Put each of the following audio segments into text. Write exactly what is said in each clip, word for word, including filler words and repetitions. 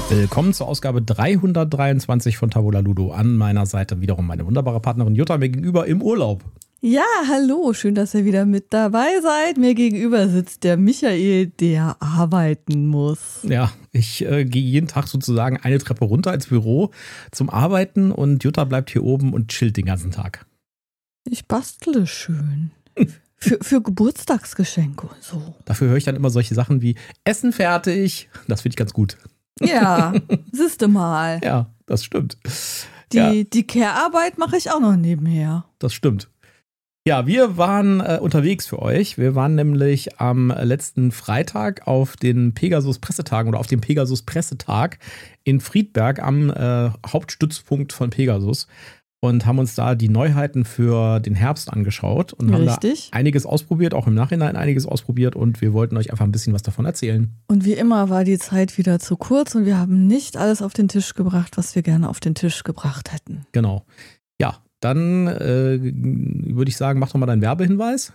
Willkommen zur Ausgabe dreihundertdreiundzwanzig von Tabula Ludo. An meiner Seite wiederum meine wunderbare Partnerin Jutta, mir gegenüber im Urlaub. Ja, hallo, schön, dass ihr wieder mit dabei seid. Mir gegenüber sitzt der Michael, der arbeiten muss. Ja, ich äh, gehe jeden Tag sozusagen eine Treppe runter ins Büro zum Arbeiten und Jutta bleibt hier oben und chillt den ganzen Tag. Ich bastle schön. Für, für Geburtstagsgeschenke und so. Dafür höre ich dann immer solche Sachen wie Essen fertig. Das finde ich ganz gut. Ja, siehste mal. Ja, das stimmt. Die, ja. die Care-Arbeit mache ich auch noch nebenher. Das stimmt. Ja, wir waren äh, unterwegs für euch. Wir waren nämlich am letzten Freitag auf den Pegasus-Pressetagen oder auf dem Pegasus-Pressetag in Friedberg am äh, Hauptstützpunkt von Pegasus und haben uns da die Neuheiten für den Herbst angeschaut und haben Richtig. da einiges ausprobiert, auch im Nachhinein einiges ausprobiert und wir wollten euch einfach ein bisschen was davon erzählen. Und wie immer war die Zeit wieder zu kurz und wir haben nicht alles auf den Tisch gebracht, was wir gerne auf den Tisch gebracht hätten. Genau. Ja, dann äh, würde ich sagen, mach doch mal deinen Werbehinweis.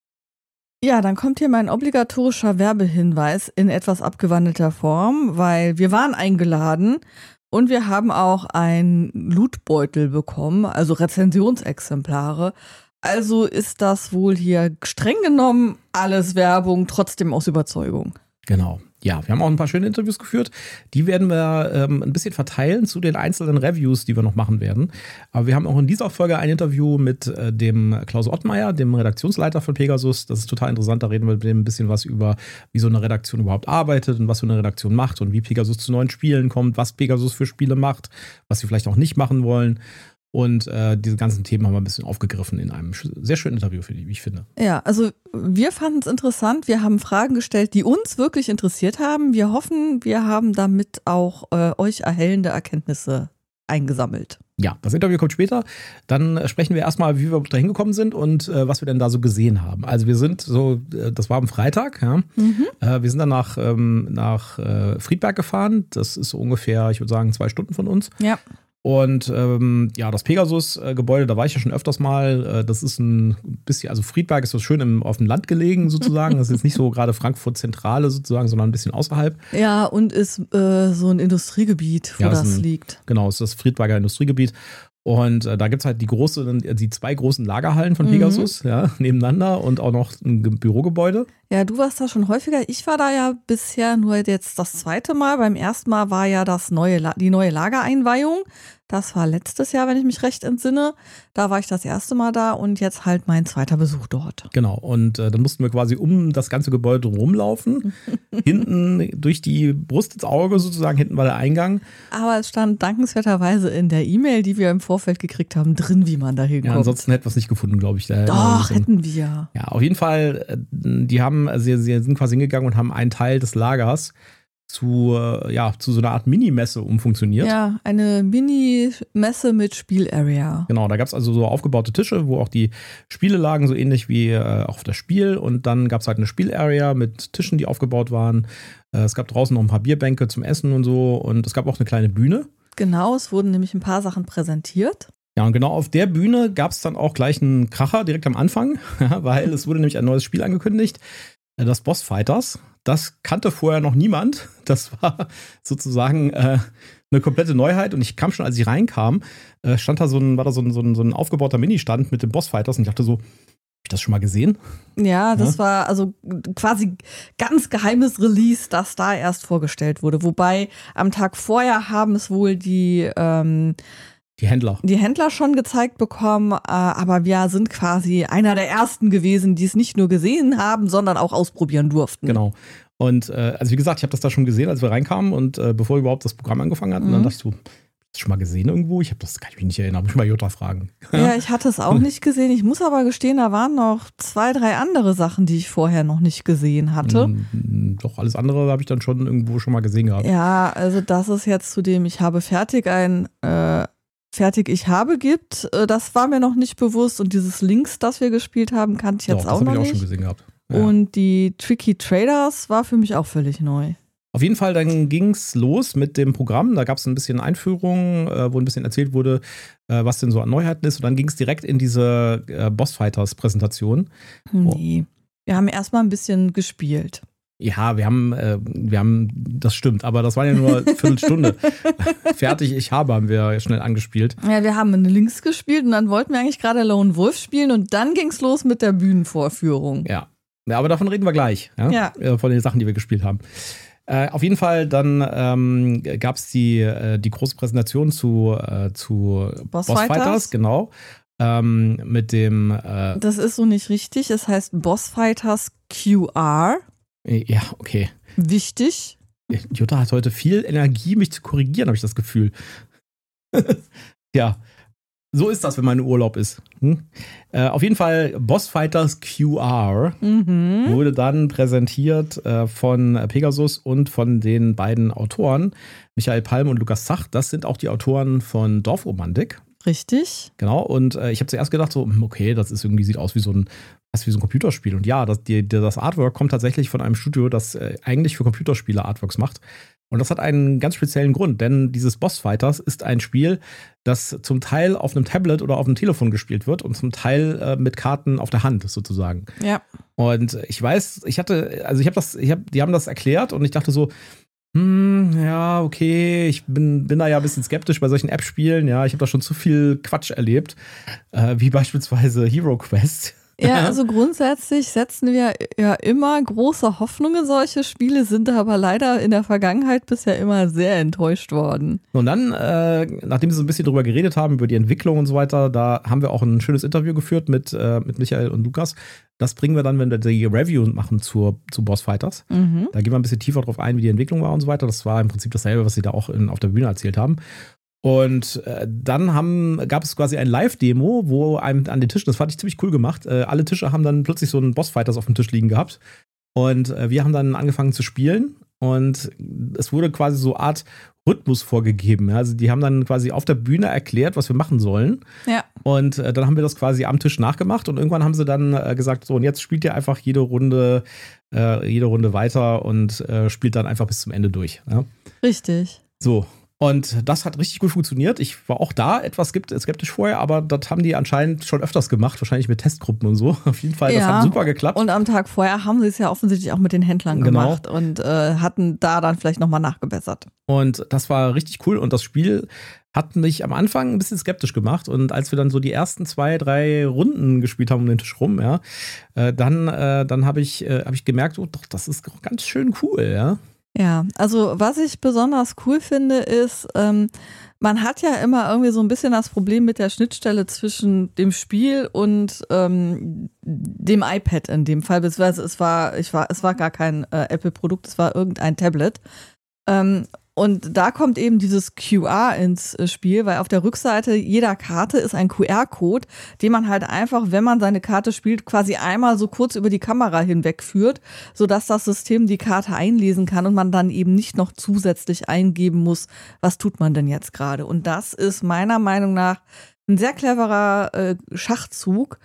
Ja, dann kommt hier mein obligatorischer Werbehinweis in etwas abgewandelter Form, weil wir waren eingeladen und wir haben auch einen Lootbeutel bekommen, also Rezensionsexemplare. Also ist das wohl hier streng genommen alles Werbung, trotzdem aus Überzeugung. Genau. Ja, wir haben auch ein paar schöne Interviews geführt. Die werden wir ähm, ein bisschen verteilen zu den einzelnen Reviews, die wir noch machen werden. Aber wir haben auch in dieser Folge ein Interview mit äh, dem Klaus Ottmeier, dem Redaktionsleiter von Pegasus. Das ist total interessant. Da reden wir mit dem ein bisschen was über, wie so eine Redaktion überhaupt arbeitet und was so eine Redaktion macht und wie Pegasus zu neuen Spielen kommt, was Pegasus für Spiele macht, was sie vielleicht auch nicht machen wollen. Und äh, diese ganzen Themen haben wir ein bisschen aufgegriffen in einem sehr schönen Interview, wie ich finde. Ja, also wir fanden es interessant. Wir haben Fragen gestellt, die uns wirklich interessiert haben. Wir hoffen, wir haben damit auch äh, euch erhellende Erkenntnisse eingesammelt. Ja, das Interview kommt später. Dann sprechen wir erstmal, wie wir da hingekommen sind und äh, was wir denn da so gesehen haben. Also wir sind so, äh, das war am Freitag, ja. Mhm. Äh, wir sind dann nach, ähm, nach äh, Friedberg gefahren. Das ist so ungefähr, ich würde sagen, zwei Stunden von uns. Ja. Und ähm, ja, das Pegasus-Gebäude, da war ich ja schon öfters mal. Das ist ein bisschen, also Friedberg ist so schön im, auf dem Land gelegen sozusagen. Das ist jetzt nicht so gerade Frankfurt-Zentrale sozusagen, sondern ein bisschen außerhalb. Ja, und ist äh, so ein Industriegebiet, wo ja, das ein, liegt. Genau, es ist das Friedberger Industriegebiet. Und äh, da gibt es halt die große, die zwei großen Lagerhallen von Pegasus, mhm. ja, nebeneinander und auch noch ein Bürogebäude. Ja, du warst da schon häufiger. Ich war da ja bisher nur jetzt das zweite Mal. Beim ersten Mal war ja das neue, die neue Lagereinweihung. Das war letztes Jahr, wenn ich mich recht entsinne. Da war ich das erste Mal da und jetzt halt mein zweiter Besuch dort. Genau, und äh, dann mussten wir quasi um das ganze Gebäude rumlaufen. Hinten durch die Brust ins Auge sozusagen, hinten war der Eingang. Aber es stand dankenswerterweise in der E-Mail, die wir im Vorfeld gekriegt haben, drin, wie man da hinkommt. Ja, ansonsten hätten wir es nicht gefunden, glaube ich. Da Doch, hätten wir. Ja, auf jeden Fall, die haben, also sie, sie sind quasi hingegangen und haben einen Teil des Lagers zu, ja, zu so einer Art Mini-Messe umfunktioniert. Ja, eine Mini-Messe mit Spielarea. Genau, da gab es also so aufgebaute Tische, wo auch die Spiele lagen, so ähnlich wie äh, auch das Spiel. Und dann gab es halt eine Spielarea mit Tischen, die aufgebaut waren. Äh, es gab draußen noch ein paar Bierbänke zum Essen und so. Und es gab auch eine kleine Bühne. Genau, es wurden nämlich ein paar Sachen präsentiert. Ja, und genau auf der Bühne gab es dann auch gleich einen Kracher direkt am Anfang, weil es wurde nämlich ein neues Spiel angekündigt. Das Boss Fighters, das kannte vorher noch niemand. Das war sozusagen äh, eine komplette Neuheit. Und ich kam schon, als ich reinkam, äh, stand da so ein, war da so ein, so ein, so ein aufgebauter Mini-Stand mit dem Boss Fighters. Und ich dachte so, hab ich das schon mal gesehen? Ja, das ja. war also quasi ganz geheimes Release, das da erst vorgestellt wurde. Wobei am Tag vorher haben es wohl die ähm, Die Händler. Die Händler schon gezeigt bekommen, aber wir sind quasi einer der ersten gewesen, die es nicht nur gesehen haben, sondern auch ausprobieren durften. Genau. Und äh, also wie gesagt, ich habe das da schon gesehen, als wir reinkamen und äh, bevor überhaupt das Programm angefangen hat. Mhm. Und dann dachte ich so, hast du das schon mal gesehen irgendwo? Ich habe das, kann ich mich nicht erinnern, muss ich mal Jutta fragen. Ja, ich hatte es auch nicht gesehen. Ich muss aber gestehen, da waren noch zwei, drei andere Sachen, die ich vorher noch nicht gesehen hatte. Doch, alles andere habe ich dann schon irgendwo schon mal gesehen gehabt. Ja, also das ist jetzt zu dem, ich habe fertig ein äh, Fertig ich habe gibt, das war mir noch nicht bewusst und dieses Links, das wir gespielt haben, kannte ich jetzt Doch, auch noch nicht. Das habe ich auch schon gesehen gehabt. Ja. Und die Tricky Traders war für mich auch völlig neu. Auf jeden Fall, dann ging es los mit dem Programm. Da gab es ein bisschen Einführung, äh, wo ein bisschen erzählt wurde, äh, was denn so an Neuheiten ist. Und dann ging es direkt in diese äh, Boss Fighters Präsentation. Nee, wir haben erstmal ein bisschen gespielt. Ja, wir haben, äh, wir haben, das stimmt, aber das war ja nur eine Viertelstunde. Fertig, ich habe, haben wir schnell angespielt. Ja, wir haben eine Links gespielt und dann wollten wir eigentlich gerade Lone Wolf spielen und dann ging's los mit der Bühnenvorführung. Ja, ja, aber davon reden wir gleich, ja? Ja. Von den Sachen, die wir gespielt haben. Äh, auf jeden Fall, dann ähm, gab es die, äh, die große Präsentation zu, äh, zu Boss, Boss Fighters, Fighters genau. Ähm, mit dem äh, Das ist so nicht richtig, es heißt Boss Fighters Q R. Ja, okay. Wichtig. Jutta hat heute viel Energie, mich zu korrigieren, habe ich das Gefühl. Ja, so ist das, wenn man in Urlaub ist. Hm? Äh, auf jeden Fall, Boss Fighters Q R mhm. wurde dann präsentiert äh, von Pegasus und von den beiden Autoren, Michael Palm und Lukas Zach. Das sind auch die Autoren von Dorfromantik. Richtig. Genau, und äh, ich habe zuerst gedacht, so, okay, das ist irgendwie, sieht aus wie so ein, fast wie so ein Computerspiel. Und ja, das, die, das Artwork kommt tatsächlich von einem Studio, das äh, eigentlich für Computerspiele Artworks macht. Und das hat einen ganz speziellen Grund, denn dieses Boss Fighters ist ein Spiel, das zum Teil auf einem Tablet oder auf einem Telefon gespielt wird und zum Teil äh, mit Karten auf der Hand sozusagen. Ja. Und ich weiß, ich hatte, also ich habe das, ich habe, die haben das erklärt und ich dachte so, hm, ja, okay, ich bin, bin da ja ein bisschen skeptisch bei solchen App-Spielen. Ja, ich habe da schon zu viel Quatsch erlebt, äh, wie beispielsweise Hero Quest. Ja, also grundsätzlich setzen wir ja immer große Hoffnung in solche Spiele, sind aber leider in der Vergangenheit bisher immer sehr enttäuscht worden. Und dann, äh, nachdem wir so ein bisschen drüber geredet haben, über die Entwicklung und so weiter, da haben wir auch ein schönes Interview geführt mit, äh, mit Michael und Lukas. Das bringen wir dann, wenn wir die Review machen zur, zu Boss Fighters. Mhm. Da gehen wir ein bisschen tiefer drauf ein, wie die Entwicklung war und so weiter. Das war im Prinzip dasselbe, was sie da auch in, auf der Bühne erzählt haben. Und äh, dann haben, gab es quasi ein Live-Demo, wo einem an den Tischen, das fand ich ziemlich cool gemacht, äh, alle Tische haben dann plötzlich so einen Boss-Fighters auf dem Tisch liegen gehabt. Und äh, wir haben dann angefangen zu spielen und es wurde quasi so eine Art Rhythmus vorgegeben. Ja? Also die haben dann quasi auf der Bühne erklärt, was wir machen sollen. Ja. Und äh, dann haben wir das quasi am Tisch nachgemacht und irgendwann haben sie dann äh, gesagt, so und jetzt spielt ihr einfach jede Runde, äh, jede Runde weiter und äh, spielt dann einfach bis zum Ende durch. Ja? Richtig. So. Und das hat richtig gut funktioniert. Ich war auch da etwas skeptisch vorher, aber das haben die anscheinend schon öfters gemacht, wahrscheinlich mit Testgruppen und so. Auf jeden Fall, das ja, hat super geklappt. Und am Tag vorher haben sie es ja offensichtlich auch mit den Händlern genau. gemacht und äh, hatten da dann vielleicht nochmal nachgebessert. Und das war richtig cool und das Spiel hat mich am Anfang ein bisschen skeptisch gemacht und als wir dann so die ersten zwei, drei Runden gespielt haben um den Tisch rum, ja, äh, dann, äh, dann habe ich, äh, hab ich gemerkt, oh doch, das ist ganz schön cool, ja. Ja, also was ich besonders cool finde, ist, ähm, man hat ja immer irgendwie so ein bisschen das Problem mit der Schnittstelle zwischen dem Spiel und ähm, dem iPad in dem Fall, beziehungsweise es war, ich war, es war gar kein äh, Apple-Produkt, es war irgendein Tablet. Ähm, Und da kommt eben dieses Q R ins Spiel, weil auf der Rückseite jeder Karte ist ein Q R-Code, den man halt einfach, wenn man seine Karte spielt, quasi einmal so kurz über die Kamera hinweg führt, sodass das System die Karte einlesen kann und man dann eben nicht noch zusätzlich eingeben muss, was tut man denn jetzt gerade. Und das ist meiner Meinung nach ein sehr cleverer äh, Schachzug,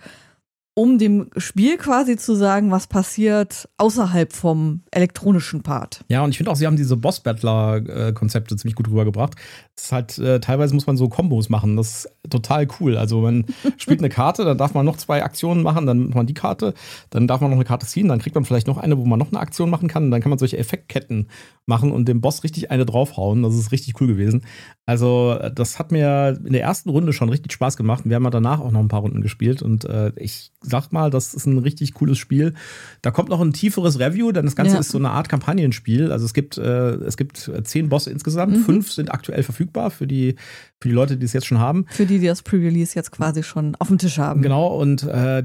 um dem Spiel quasi zu sagen, was passiert außerhalb vom elektronischen Part. Ja, und ich finde auch, sie haben diese Boss-Battler-Konzepte ziemlich gut rübergebracht. Das ist halt, äh, teilweise muss man so Kombos machen, das ist total cool. Also man spielt eine Karte, dann darf man noch zwei Aktionen machen, dann macht man die Karte, dann darf man noch eine Karte ziehen, dann kriegt man vielleicht noch eine, wo man noch eine Aktion machen kann, und dann kann man solche Effektketten machen und dem Boss richtig eine draufhauen. Das ist richtig cool gewesen. Also das hat mir in der ersten Runde schon richtig Spaß gemacht. Wir haben ja danach auch noch ein paar Runden gespielt und äh, ich sag mal, das ist ein richtig cooles Spiel. Da kommt noch ein tieferes Review, denn das Ganze ja. ist so eine Art Kampagnenspiel. Also es gibt, äh, es gibt zehn Bosse insgesamt. Mhm. Fünf sind aktuell verfügbar für die, für die Leute, die es jetzt schon haben. Für die, die das Pre-Release jetzt quasi schon auf dem Tisch haben. Genau, und äh,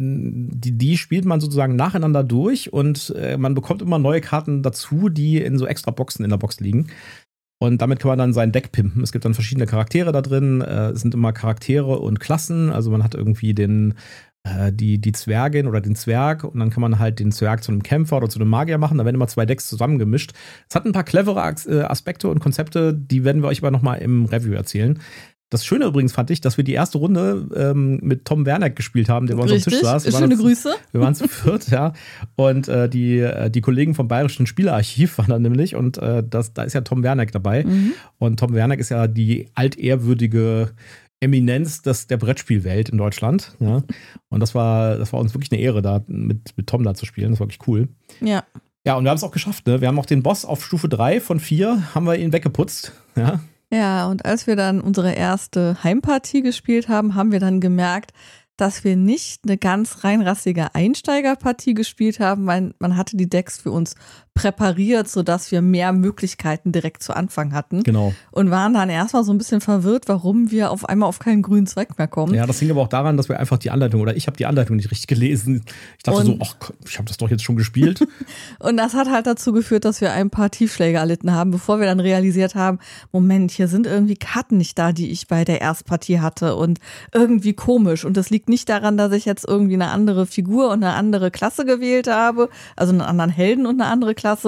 die, die spielt man sozusagen nacheinander durch und äh, man bekommt immer neue Karten dazu, die in so extra Boxen in der Box liegen. Und damit kann man dann sein Deck pimpen. Es gibt dann verschiedene Charaktere da drin. Äh, es sind immer Charaktere und Klassen. Also man hat irgendwie den Die, die Zwergin oder den Zwerg und dann kann man halt den Zwerg zu einem Kämpfer oder zu einem Magier machen. Da werden immer zwei Decks zusammengemischt. Es hat ein paar clevere Aspekte und Konzepte, die werden wir euch aber nochmal im Review erzählen. Das Schöne übrigens fand ich, dass wir die erste Runde ähm, mit Tom Werneck gespielt haben, der bei uns am Tisch saß. Schöne zu, Grüße. Wir waren zu viert, ja. Und äh, die, die Kollegen vom Bayerischen Spielerarchiv waren da nämlich und äh, das, da ist ja Tom Werneck dabei. Mhm. Und Tom Werneck ist ja die altehrwürdige Eminenz des, der Brettspielwelt in Deutschland. Ja. Und das war, das war uns wirklich eine Ehre, da mit, mit Tom da zu spielen. Das war wirklich cool. Ja. Ja, und wir haben es auch geschafft, ne? Wir haben auch den Boss auf Stufe drei von vier, haben wir ihn weggeputzt. Ja. Ja, und als wir dann unsere erste Heimpartie gespielt haben, haben wir dann gemerkt, dass wir nicht eine ganz reinrassige Einsteigerpartie gespielt haben, weil man hatte die Decks für uns präpariert, sodass wir mehr Möglichkeiten direkt zu Anfang hatten. Genau. Und waren dann erstmal so ein bisschen verwirrt, warum wir auf einmal auf keinen grünen Zweig mehr kommen. Ja, das hing aber auch daran, dass wir einfach die Anleitung, oder ich habe die Anleitung nicht richtig gelesen. Ich dachte Und so, ach, ich habe das doch jetzt schon gespielt. Und das hat halt dazu geführt, dass wir ein paar Tiefschläge erlitten haben, bevor wir dann realisiert haben, Moment, hier sind irgendwie Karten nicht da, die ich bei der Erstpartie hatte und irgendwie komisch. Und das liegt nicht daran, dass ich jetzt irgendwie eine andere Figur und eine andere Klasse gewählt habe, also einen anderen Helden und eine andere Klasse.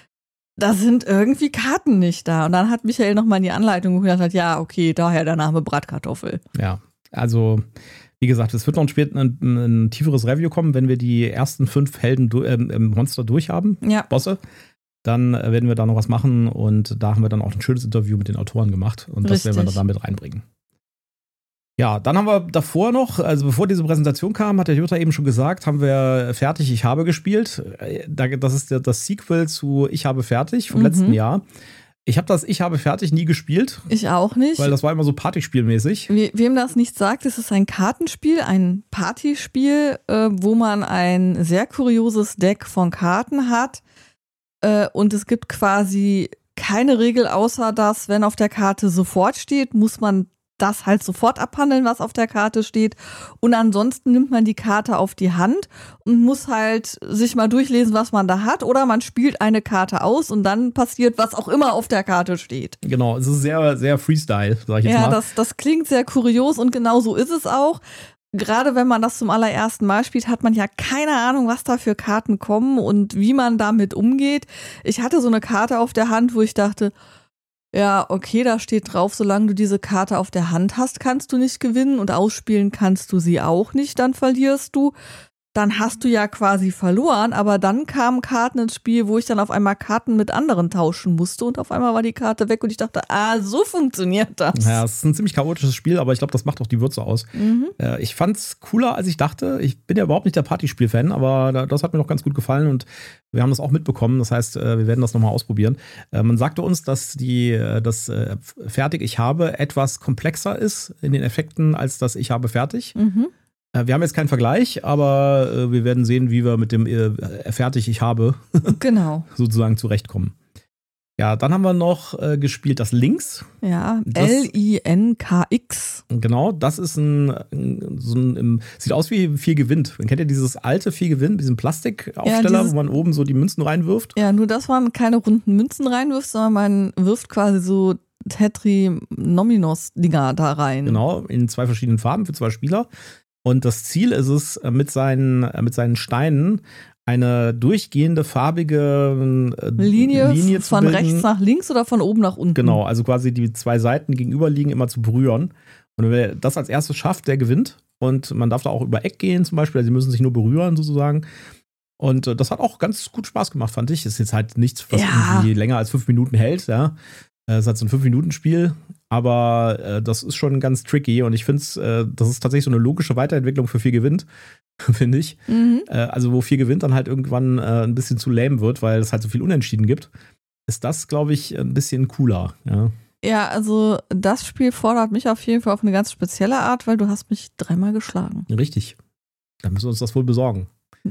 Da sind irgendwie Karten nicht da. Und dann hat Michael nochmal in die Anleitung gedacht, hat, ja, okay, daher der Name Bratkartoffel. Ja, also wie gesagt, es wird noch später ein, ein tieferes Review kommen, wenn wir die ersten fünf Helden äh, Monster durchhaben, ja. Bosse. Dann werden wir da noch was machen und da haben wir dann auch ein schönes Interview mit den Autoren gemacht und das Richtig. werden wir dann mit reinbringen. Ja, dann haben wir davor noch, also bevor diese Präsentation kam, hat der Jutta eben schon gesagt, haben wir fertig, ich habe gespielt. Das ist das Sequel zu Ich habe fertig vom mhm. letzten Jahr. Ich habe das Ich habe fertig nie gespielt. Ich auch nicht. Weil das war immer so Partyspielmäßig. We- wem das nicht sagt, es ist ein Kartenspiel, ein Partyspiel, äh, wo man ein sehr kurioses Deck von Karten hat. Äh, und es gibt quasi keine Regel, außer dass, wenn auf der Karte sofort steht, muss man das halt sofort abhandeln, was auf der Karte steht. Und ansonsten nimmt man die Karte auf die Hand und muss halt sich mal durchlesen, was man da hat. Oder man spielt eine Karte aus und dann passiert, was auch immer auf der Karte steht. Genau, es ist sehr, sehr Freestyle, sag ich jetzt ja, mal. Ja, das, das klingt sehr kurios und genau so ist es auch. Gerade wenn man das zum allerersten Mal spielt, hat man ja keine Ahnung, was da für Karten kommen und wie man damit umgeht. Ich hatte so eine Karte auf der Hand, wo ich dachte, ja, okay, da steht drauf, solange du diese Karte auf der Hand hast, kannst du nicht gewinnen und ausspielen kannst du sie auch nicht, dann verlierst du. Dann hast du ja quasi verloren, aber dann kamen Karten ins Spiel, wo ich dann auf einmal Karten mit anderen tauschen musste und auf einmal war die Karte weg und ich dachte, ah, so funktioniert das. Ja, es ist ein ziemlich chaotisches Spiel, aber ich glaube, das macht auch die Würze aus. Mhm. Äh, ich fand's cooler, als ich dachte. Ich bin ja überhaupt nicht der Partyspiel-Fan, aber das hat mir noch ganz gut gefallen und wir haben das auch mitbekommen. Das heißt, wir werden das nochmal ausprobieren. Äh, man sagte uns, dass die, das äh, Fertig Ich habe etwas komplexer ist in den Effekten als das Ich habe fertig. Mhm. Wir haben jetzt keinen Vergleich, aber äh, wir werden sehen, wie wir mit dem äh, Fertig Ich habe genau. sozusagen zurechtkommen. Ja, dann haben wir noch äh, gespielt das Links. Ja, L I N K X. Genau, das ist ein, so ein, sieht aus wie Vier gewinnt. Kennt ihr dieses alte Vier gewinnt, diesen Plastikaufsteller, ja, dieses, wo man oben so die Münzen reinwirft? Ja, nur dass man keine runden Münzen reinwirft, sondern man wirft quasi so Tetrinominos-Dinger da rein. Genau, in zwei verschiedenen Farben für zwei Spieler. Und das Ziel ist es, mit seinen, mit seinen Steinen eine durchgehende farbige Linie, Linie zu von bilden. Rechts nach links oder von oben nach unten. Genau, also quasi die zwei Seiten gegenüberliegen immer zu berühren. Und wer das als erstes schafft, der gewinnt. Und man darf da auch über Eck gehen zum Beispiel, also sie müssen sich nur berühren sozusagen. Und das hat auch ganz gut Spaß gemacht, fand ich. Ist jetzt halt nichts, was ja. irgendwie länger als fünf Minuten hält, ja. Es ist halt so ein fünf-Minuten-Spiel, aber äh, das ist schon ganz tricky und ich finde es, äh, das ist tatsächlich so eine logische Weiterentwicklung für Vier gewinnt, finde ich. Mhm. Äh, also wo Vier gewinnt dann halt irgendwann äh, ein bisschen zu lame wird, weil es halt so viel Unentschieden gibt, ist das, glaube ich, ein bisschen cooler. Ja. ja, also das Spiel fordert mich auf jeden Fall auf eine ganz spezielle Art, weil du hast mich dreimal geschlagen. Richtig. Dann müssen wir uns das wohl besorgen.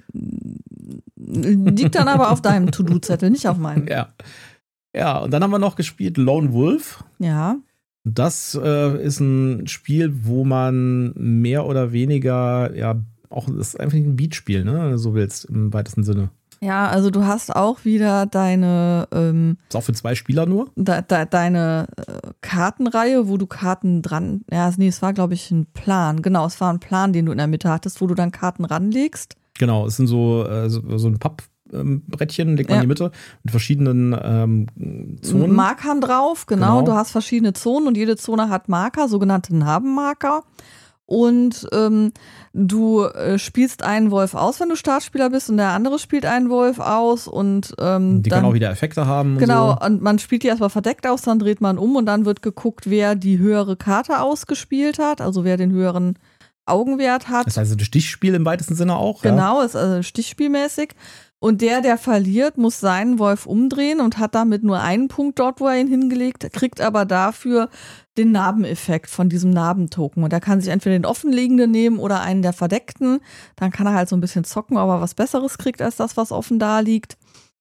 Liegt dann aber auf deinem To-Do-Zettel, nicht auf meinem. Ja. Ja, und dann haben wir noch gespielt Lone Wolf. Ja. Das äh, ist ein Spiel, wo man mehr oder weniger, ja, auch, das ist einfach ein Beatspiel, ne, so willst, im weitesten Sinne. Ja, also du hast auch wieder deine ähm, ist auch für zwei Spieler nur? De, de, deine äh, Kartenreihe, wo du Karten dran, ja, nee, es war, glaube ich, ein Plan. Genau, es war ein Plan, den du in der Mitte hattest, wo du dann Karten ranlegst. Genau, es sind so, äh, so, so ein Papp Brettchen, legt man ja. in die Mitte mit verschiedenen ähm, Zonen. Markern drauf, genau. genau. Du hast verschiedene Zonen und jede Zone hat Marker, sogenannte Narbenmarker. Und ähm, du äh, spielst einen Wolf aus, wenn du Startspieler bist, und der andere spielt einen Wolf aus. Und ähm, die dann, können auch wieder Effekte haben. Genau, und, so. und man spielt die erstmal verdeckt aus, dann dreht man um und dann wird geguckt, wer die höhere Karte ausgespielt hat, also wer den höheren Augenwert hat. Das heißt, ein Stichspiel im weitesten Sinne auch. Genau, ja. ist also stichspielmäßig. Und der, der verliert, muss seinen Wolf umdrehen und hat damit nur einen Punkt dort, wo er ihn hingelegt, kriegt aber dafür den Narbeneffekt von diesem Narbentoken. Und er kann sich entweder den offenliegenden nehmen oder einen der verdeckten. Dann kann er halt so ein bisschen zocken, ob er was Besseres kriegt als das, was offen da liegt.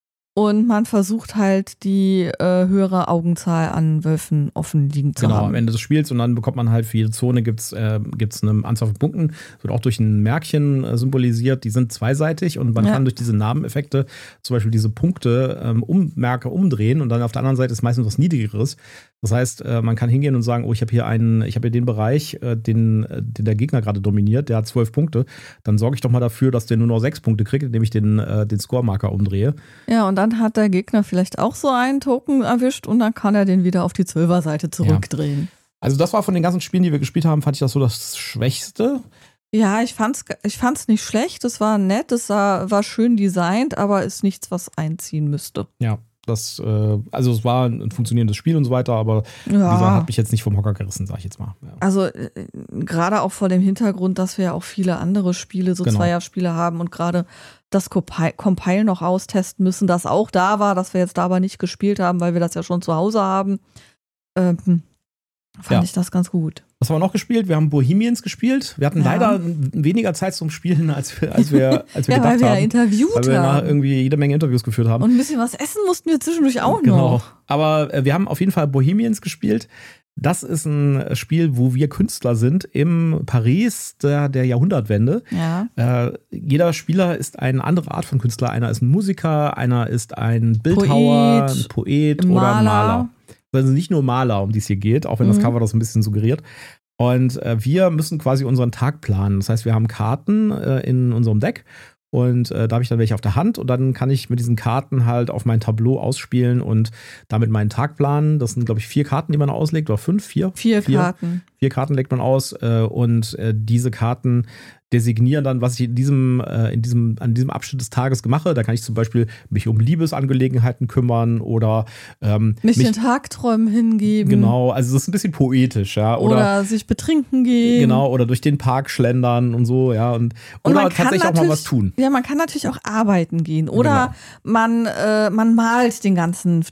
Und man versucht halt, die äh, höhere Augenzahl an Wölfen offen liegen zu genau, haben. Genau, am Ende des Spiels. Und dann bekommt man halt für jede Zone gibt's, äh, gibt's eine Anzahl von Punkten. Das wird auch durch ein Märkchen äh, symbolisiert. Die sind zweiseitig und man ja. kann durch diese Narbeneffekte zum Beispiel diese Punkte ähm, um Märkte umdrehen. Und dann auf der anderen Seite ist meistens was Niedrigeres. Das heißt, äh, man kann hingehen und sagen, oh, ich habe hier einen, ich habe hier den Bereich, äh, den, äh, den der Gegner gerade dominiert, der hat zwölf Punkte. Dann sorge ich doch mal dafür, dass der nur noch sechs Punkte kriegt, indem ich den, äh, den Score-Marker umdrehe. Ja, und dann hat der Gegner vielleicht auch so einen Token erwischt und dann kann er den wieder auf die Zwölfer-Seite zurückdrehen. Ja. Also das war von den ganzen Spielen, die wir gespielt haben, fand ich das so das Schwächste. Ja, ich fand's, ich fand's nicht schlecht, es war nett, es war, war schön designt, aber ist nichts, was einziehen müsste. Ja. Das, äh, also es war ein funktionierendes Spiel und so weiter, aber ja. wie gesagt, hat mich jetzt nicht vom Hocker gerissen, sag ich jetzt mal. Ja. Also äh, gerade auch vor dem Hintergrund, dass wir ja auch viele andere Spiele, so genau. Zweierspiele haben und gerade das Compile, Compile noch austesten müssen, das auch da war, dass wir jetzt da aber nicht gespielt haben, weil wir das ja schon zu Hause haben, ähm, fand ja. ich das ganz gut. Was haben wir noch gespielt? Wir haben Bohemians gespielt. Wir hatten ja. leider weniger Zeit zum Spielen, als wir, als wir, als wir ja, gedacht haben. Weil wir ja interviewt weil wir haben. Nach irgendwie jede Menge Interviews geführt haben. Und ein bisschen was essen mussten wir zwischendurch auch genau. noch. Aber äh, wir haben auf jeden Fall Bohemians gespielt. Das ist ein Spiel, wo wir Künstler sind im Paris der, der Jahrhundertwende. Ja. Äh, jeder Spieler ist eine andere Art von Künstler. Einer ist ein Musiker, einer ist ein Bildhauer, Poet, ein Poet Maler. oder ein Maler. Also nicht nur Maler, um die es hier geht, auch wenn mhm. das Cover das ein bisschen suggeriert. Und äh, wir müssen quasi unseren Tag planen. Das heißt, wir haben Karten äh, in unserem Deck und äh, da habe ich dann welche auf der Hand und dann kann ich mit diesen Karten halt auf mein Tableau ausspielen und damit meinen Tag planen. Das sind, glaube ich, vier Karten, die man auslegt, oder fünf, vier? Vier, vier Karten. Vier Karten legt man aus äh, und äh, diese Karten designieren dann, was ich in diesem, äh, in diesem, an diesem Abschnitt des Tages mache. Da kann ich zum Beispiel mich um Liebesangelegenheiten kümmern oder ähm, mich, mich den Tagträumen hingeben. Genau, also das ist ein bisschen poetisch, ja. Oder, oder sich betrinken gehen. Genau, oder durch den Park schlendern und so, ja. Und, und oder tatsächlich auch mal was tun. Ja, man kann natürlich auch arbeiten gehen. Oder genau. man, äh, man malt den ganzen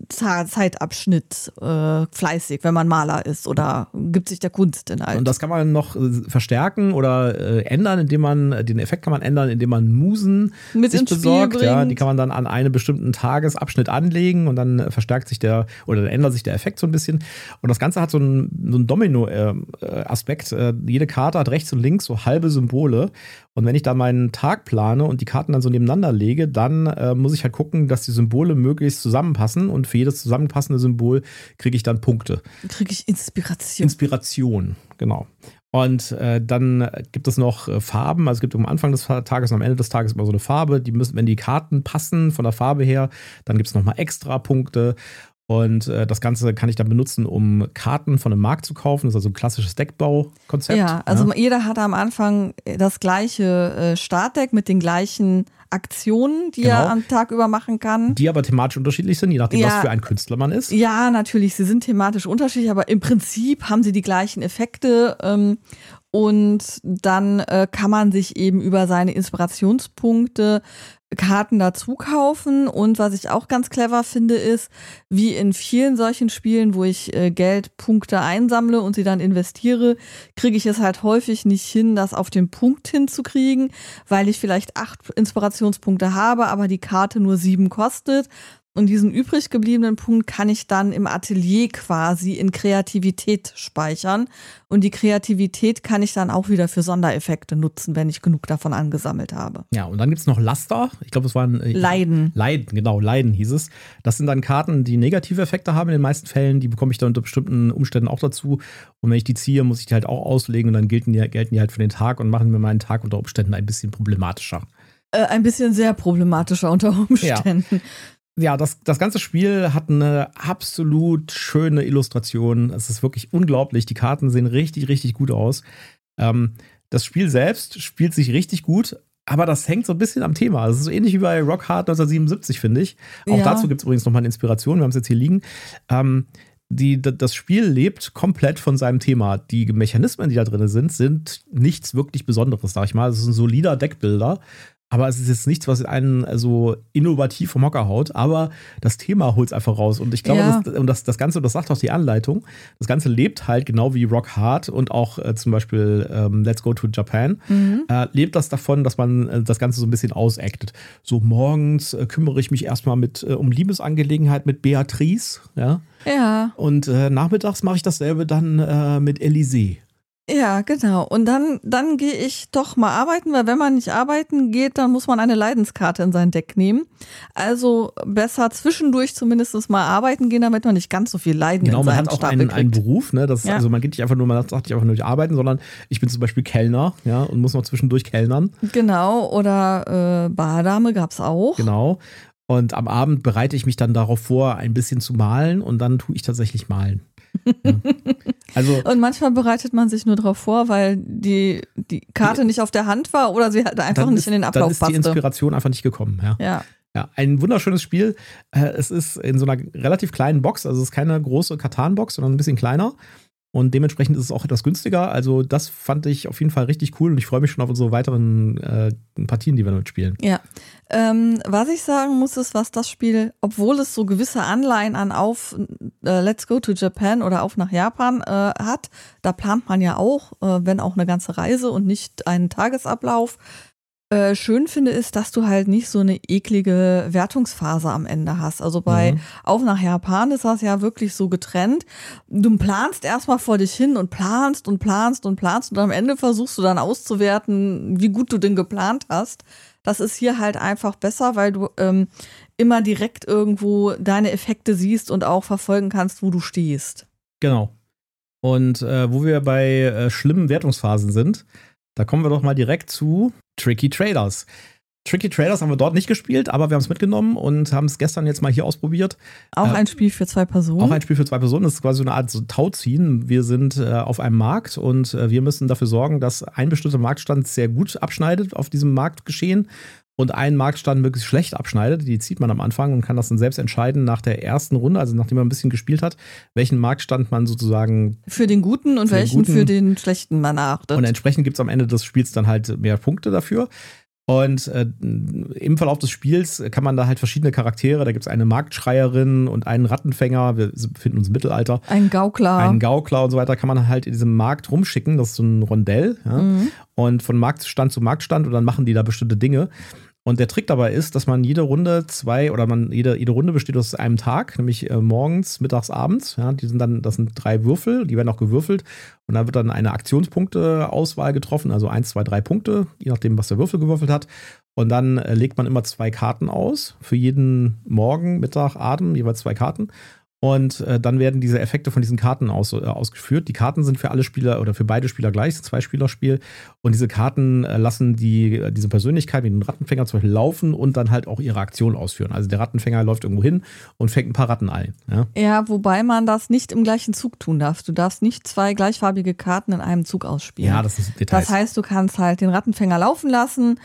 Zeitabschnitt äh, fleißig, wenn man Maler ist oder gibt sich der Kunst in halt. Und das kann man noch äh, verstärken oder äh, ändern, indem man, den Effekt kann man ändern, indem man Musen mit sich ins besorgt. Spiel Ja, bringt. die kann man dann an einen bestimmten Tagesabschnitt anlegen und dann verstärkt sich der, oder dann ändert sich der Effekt so ein bisschen. Und das Ganze hat so einen, so einen Domino-Aspekt. Äh, jede Karte hat rechts und links so halbe Symbole. Und wenn ich da meinen Tag plane und die Karten dann so nebeneinander lege, dann äh, muss ich halt gucken, dass die Symbole möglichst zusammenpassen. Und für jedes zusammenpassende Symbol kriege ich dann Punkte. Kriege ich Inspiration. Inspiration, genau. Und äh, dann gibt es noch äh, Farben, also es gibt am Anfang des Tages und am Ende des Tages immer so eine Farbe, die müssen, wenn die Karten passen von der Farbe her, dann gibt es nochmal extra Punkte. Und äh, das Ganze kann ich dann benutzen, um Karten von einem Markt zu kaufen. Das ist also ein klassisches Deckbaukonzept. Ja, also ja. jeder hat am Anfang das gleiche äh, Startdeck mit den gleichen Aktionen, die genau. er am Tag über machen kann. Die aber thematisch unterschiedlich sind, je nachdem, ja, was für ein Künstler man ist. Ja, natürlich, sie sind thematisch unterschiedlich, aber im Prinzip haben sie die gleichen Effekte. Ähm, und dann äh, kann man sich eben über seine Inspirationspunkte Karten dazu kaufen. Und was ich auch ganz clever finde, ist, wie in vielen solchen Spielen, wo ich äh, Geldpunkte einsammle und sie dann investiere, kriege ich es halt häufig nicht hin, das auf den Punkt hinzukriegen, weil ich vielleicht acht Inspirationspunkte habe, aber die Karte nur sieben kostet. Und diesen übrig gebliebenen Punkt kann ich dann im Atelier quasi in Kreativität speichern. Und die Kreativität kann ich dann auch wieder für Sondereffekte nutzen, wenn ich genug davon angesammelt habe. Ja, und dann gibt es noch Laster. Ich glaube, das waren äh, Leiden. Leiden, genau, Leiden hieß es. Das sind dann Karten, die negative Effekte haben in den meisten Fällen. Die bekomme ich dann unter bestimmten Umständen auch dazu. Und wenn ich die ziehe, muss ich die halt auch auslegen. Und dann gelten die, gelten die halt für den Tag und machen mir meinen Tag unter Umständen ein bisschen problematischer. Äh, ein bisschen sehr problematischer unter Umständen. Ja. Ja, das, das ganze Spiel hat eine absolut schöne Illustration. Es ist wirklich unglaublich. Die Karten sehen richtig, richtig gut aus. Ähm, das Spiel selbst spielt sich richtig gut, aber das hängt so ein bisschen am Thema. Das ist so ähnlich wie bei Rock Hard neunzehnhundertsiebenundsiebzig, finde ich. Auch ja. dazu gibt es übrigens nochmal eine Inspiration. Wir haben es jetzt hier liegen. Ähm, die, das Spiel lebt komplett von seinem Thema. Die Mechanismen, die da drin sind, sind nichts wirklich Besonderes, sag ich mal. Es ist ein solider Deckbuilder. Aber es ist jetzt nichts, was einen so innovativ vom Hocker haut, aber das Thema holt es einfach raus. Und ich glaube, Ja. das, und das, das Ganze, das sagt auch die Anleitung, das Ganze lebt halt genau wie Rock Hard und auch äh, zum Beispiel ähm, Let's Go to Japan, Mhm. äh, lebt das davon, dass man äh, das Ganze so ein bisschen ausactet. So morgens äh, kümmere ich mich erstmal mit äh, um Liebesangelegenheit mit Beatrice, ja. Ja. Und äh, nachmittags mache ich dasselbe dann äh, mit Elysée. Ja, genau. Und dann, dann gehe ich doch mal arbeiten, weil wenn man nicht arbeiten geht, dann muss man eine Leidenskarte in sein Deck nehmen. Also besser zwischendurch zumindest mal arbeiten gehen, damit man nicht ganz so viel Leiden Genau, in man seinem hat auch Stapel einen, einen kriegt. Beruf, ne? Das, Ja. Also man geht nicht einfach nur, man sagt nicht einfach nur arbeiten, sondern ich bin zum Beispiel Kellner, ja, und muss noch zwischendurch kellnern. Genau, oder äh, Bardame gab's auch. Genau. Und am Abend bereite ich mich dann darauf vor, ein bisschen zu malen und dann tue ich tatsächlich malen. Ja. Also Und manchmal bereitet man sich nur darauf vor, weil die, die Karte nicht auf der Hand war oder sie halt einfach dann nicht ist, in den dann Ablauf ist die passte. Inspiration einfach nicht gekommen. Ja. Ja. Ja, ein wunderschönes Spiel. Äh, Es ist in so einer relativ kleinen Box, also es ist keine große Katan-Box, sondern ein bisschen kleiner. Und dementsprechend ist es auch etwas günstiger. Also das fand ich auf jeden Fall richtig cool und ich freue mich schon auf unsere weiteren äh, Partien, die wir damit spielen. Ja. Ähm, was ich sagen muss, ist, was das Spiel, obwohl es so gewisse Anleihen an auf äh, Let's Go to Japan oder auf nach Japan äh, hat, da plant man ja auch, äh, wenn auch eine ganze Reise und nicht einen Tagesablauf. Äh, schön finde ist, dass du halt nicht so eine eklige Wertungsphase am Ende hast. Also bei Mhm. Auf nach Japan ist das ja wirklich so getrennt. Du planst erstmal vor dich hin und planst und planst und planst und am Ende versuchst du dann auszuwerten, wie gut du denn geplant hast. Das ist hier halt einfach besser, weil du ähm, immer direkt irgendwo deine Effekte siehst und auch verfolgen kannst, wo du stehst. Genau. Und äh, wo wir bei äh, schlimmen Wertungsphasen sind, da kommen wir doch mal direkt zu Tricky Traders. Tricky Traders haben wir dort nicht gespielt, aber wir haben es mitgenommen und haben es gestern jetzt mal hier ausprobiert. Auch Äh, ein Spiel für zwei Personen. Auch ein Spiel für zwei Personen. Das ist quasi so eine Art so Tauziehen. Wir sind äh, auf einem Markt und äh, wir müssen dafür sorgen, dass ein bestimmter Marktstand sehr gut abschneidet auf diesem Marktgeschehen und ein Marktstand möglichst schlecht abschneidet. Die zieht man am Anfang und kann das dann selbst entscheiden nach der ersten Runde, also nachdem man ein bisschen gespielt hat, welchen Marktstand man sozusagen. Für den guten und Für den welchen guten. für den schlechten man achtet. Und entsprechend gibt es am Ende des Spiels dann halt mehr Punkte dafür. Und äh, im Verlauf des Spiels kann man da halt verschiedene Charaktere, da gibt es eine Marktschreierin und einen Rattenfänger, wir befinden uns im Mittelalter, Ein Gaukler. einen Gaukler und so weiter, kann man halt in diesem Markt rumschicken, das ist so ein Rondell, ja? Mhm. Und von Marktstand zu Marktstand und dann machen die da bestimmte Dinge. Und der Trick dabei ist, dass man jede Runde zwei oder man jede, jede Runde besteht aus einem Tag, nämlich äh, morgens, mittags, abends. Ja, die sind dann, das sind drei Würfel, die werden auch gewürfelt und da wird dann eine Aktionspunkte-Auswahl getroffen, also eins, zwei, drei Punkte, je nachdem, was der Würfel gewürfelt hat. Und dann äh, legt man immer zwei Karten aus für jeden Morgen, Mittag, Abend, jeweils zwei Karten. Und äh, dann werden diese Effekte von diesen Karten aus, äh, ausgeführt. Die Karten sind für alle Spieler oder für beide Spieler gleich, es ist ein Zwei-Spieler-Spiel. Und diese Karten äh, lassen die, äh, diese Persönlichkeit wie den Rattenfänger zum Beispiel laufen und dann halt auch ihre Aktion ausführen. Also der Rattenfänger läuft irgendwo hin und fängt ein paar Ratten ein. Ja? Ja, wobei man das nicht im gleichen Zug tun darf. Du darfst nicht zwei gleichfarbige Karten in einem Zug ausspielen. Ja, das ist Details. Das heißt, du kannst halt den Rattenfänger laufen lassen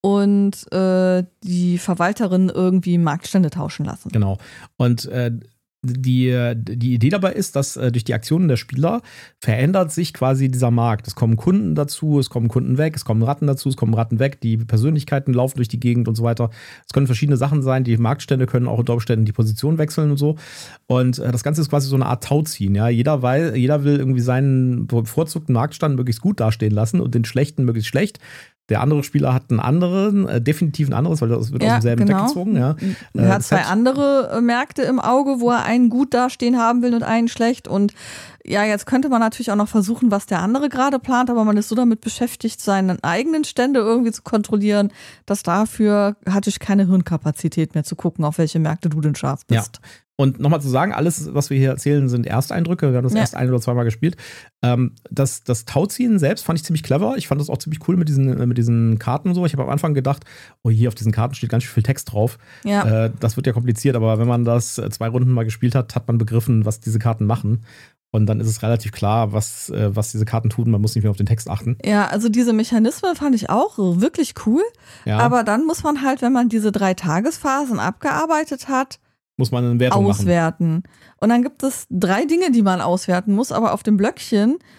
und äh, die Verwalterin irgendwie Marktstände tauschen lassen. Genau. Und äh, Die, die Idee dabei ist, dass äh, durch die Aktionen der Spieler verändert sich quasi dieser Markt. Es kommen Kunden dazu, es kommen Kunden weg, es kommen Ratten dazu, es kommen Ratten weg, die Persönlichkeiten laufen durch die Gegend und so weiter. Es können verschiedene Sachen sein, die Marktstände können auch unter Umständen die Position wechseln und so. Und äh, das Ganze ist quasi so eine Art Tauziehen. Ja? Jeder, weil, jeder will irgendwie seinen bevorzugten Marktstand möglichst gut dastehen lassen und den schlechten möglichst schlecht. Der andere Spieler hat einen anderen, äh, definitiv ein anderes, weil das wird Ja, aus demselben genau. Deck gezogen. Ja. Er Äh, hat zwei Set. andere äh, Märkte im Auge, wo er einen gut dastehen haben will und einen schlecht. Und ja, jetzt könnte man natürlich auch noch versuchen, was der andere gerade plant, aber man ist so damit beschäftigt, seine eigenen Stände irgendwie zu kontrollieren, dass dafür hatte ich keine Hirnkapazität mehr zu gucken, auf welche Märkte du denn scharf bist. Ja. Und nochmal zu sagen, alles, was wir hier erzählen, sind Ersteindrücke. Wir haben das Ja. erst ein oder zweimal gespielt. Ähm, das, das Tauziehen selbst fand ich ziemlich clever. Ich fand das auch ziemlich cool mit diesen, mit diesen Karten und so. Ich habe am Anfang gedacht, oh, hier auf diesen Karten steht ganz schön viel Text drauf. Ja. Äh, das wird ja kompliziert, aber wenn man das zwei Runden mal gespielt hat, hat man begriffen, was diese Karten machen. Und dann ist es relativ klar, was, äh, was diese Karten tun. Man muss nicht mehr auf den Text achten. Ja, also diese Mechanismen fand ich auch wirklich cool. Ja, Aber dann muss man halt, wenn man diese drei Tagesphasen abgearbeitet hat, muss man eine Wertung machen. auswerten. Und dann gibt es drei Dinge, die man auswerten muss, aber auf dem Blöckchen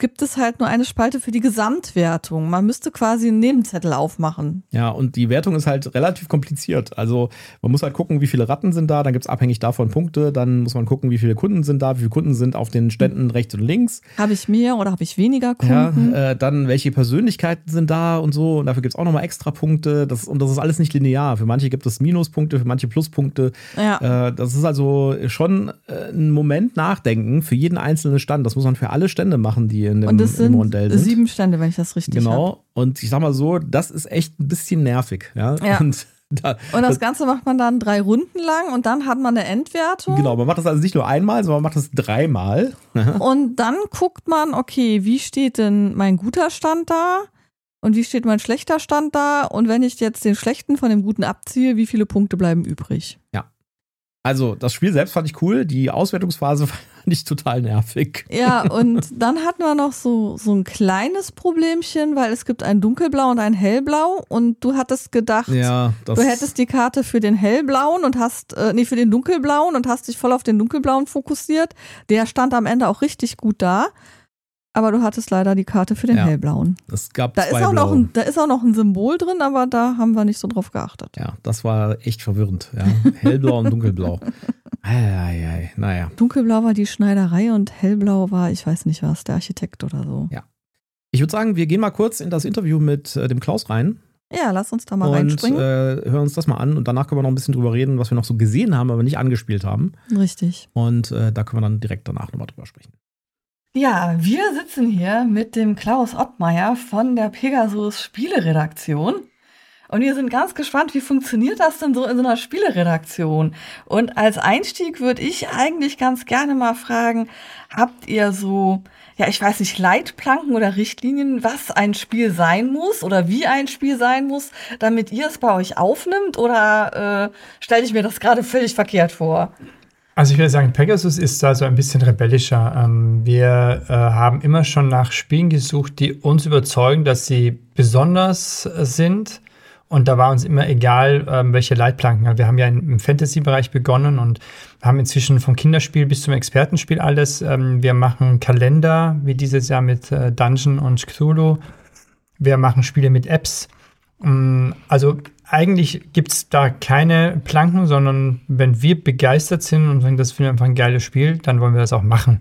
gibt es halt nur eine Spalte für die Gesamtwertung. Man müsste quasi einen Nebenzettel aufmachen. Ja, und die Wertung ist halt relativ kompliziert. Also man muss halt gucken, wie viele Ratten sind da, dann gibt es abhängig davon Punkte, dann muss man gucken, wie viele Kunden sind da, wie viele Kunden sind auf den Ständen rechts und links. Habe ich mehr oder habe ich weniger Kunden? Ja, äh, dann welche Persönlichkeiten sind da und so, und dafür gibt es auch nochmal extra Punkte. Das, und das ist alles nicht linear. Für manche gibt es Minuspunkte, für manche Pluspunkte. Ja. Äh, das ist also schon äh, ein Moment nachdenken für jeden einzelnen Stand. Das muss man für alle Stände machen, die in dem, und das im Rondell sind. sind sieben Stände, wenn ich das richtig habe. Genau. Hab. Und ich sag mal so, das ist echt ein bisschen nervig. Ja. ja. Und, da, und das Ganze macht man dann drei Runden lang und dann hat man eine Endwertung. Genau, man macht das also nicht nur einmal, sondern man macht das dreimal. Und dann guckt man, okay, wie steht denn mein guter Stand da? Und wie steht mein schlechter Stand da? Und wenn ich jetzt den schlechten von dem guten abziehe, wie viele Punkte bleiben übrig? Ja. Also das Spiel selbst fand ich cool, die Auswertungsphase fand ich total nervig. Ja, und dann hatten wir noch so, so ein kleines Problemchen, weil es gibt ein Dunkelblau und ein Hellblau und du hattest gedacht, ja, das du hättest die Karte für den Hellblauen und hast, äh, nee, für den Dunkelblauen und hast dich voll auf den Dunkelblauen fokussiert. Der stand am Ende auch richtig gut da. Aber du hattest leider die Karte für den ja, Hellblauen. Es gab da, zwei ist auch noch Blaue. ein, da ist auch noch ein Symbol drin, aber da haben wir nicht so drauf geachtet. Ja, das war echt verwirrend. Ja. Hellblau und Dunkelblau. Ei, ei, ei. Naja. Dunkelblau war die Schneiderei und Hellblau war, ich weiß nicht was, der Architekt oder so. Ja. Ich würde sagen, wir gehen mal kurz in das Interview mit äh, dem Klaus rein. Ja, lass uns da mal und, reinspringen. Und äh, hören uns das mal an und danach können wir noch ein bisschen drüber reden, was wir noch so gesehen haben, aber nicht angespielt haben. Richtig. Und äh, da können wir dann direkt danach nochmal drüber sprechen. Ja, wir sitzen hier mit dem Klaus Ottmeier von der Pegasus Spieleredaktion. Und wir sind ganz gespannt, wie funktioniert das denn so in so einer Spieleredaktion? Und als Einstieg würde ich eigentlich ganz gerne mal fragen, habt ihr so, ja, ich weiß nicht, Leitplanken oder Richtlinien, was ein Spiel sein muss oder wie ein Spiel sein muss, damit ihr es bei euch aufnimmt? Oder äh, stelle ich mir das gerade völlig verkehrt vor? Also ich würde sagen, Pegasus ist da so ein bisschen rebellischer. Ähm, wir äh, haben immer schon nach Spielen gesucht, die uns überzeugen, dass sie besonders äh, sind. Und da war uns immer egal, ähm, welche Leitplanken. Wir haben ja im Fantasy-Bereich begonnen und haben inzwischen vom Kinderspiel bis zum Expertenspiel alles. Ähm, wir machen Kalender, wie dieses Jahr mit äh, Dungeon und Cthulhu. Wir machen Spiele mit Apps. Ähm, also eigentlich gibt es da keine Planken, sondern wenn wir begeistert sind und sagen, das finden wir einfach ein geiles Spiel, dann wollen wir das auch machen.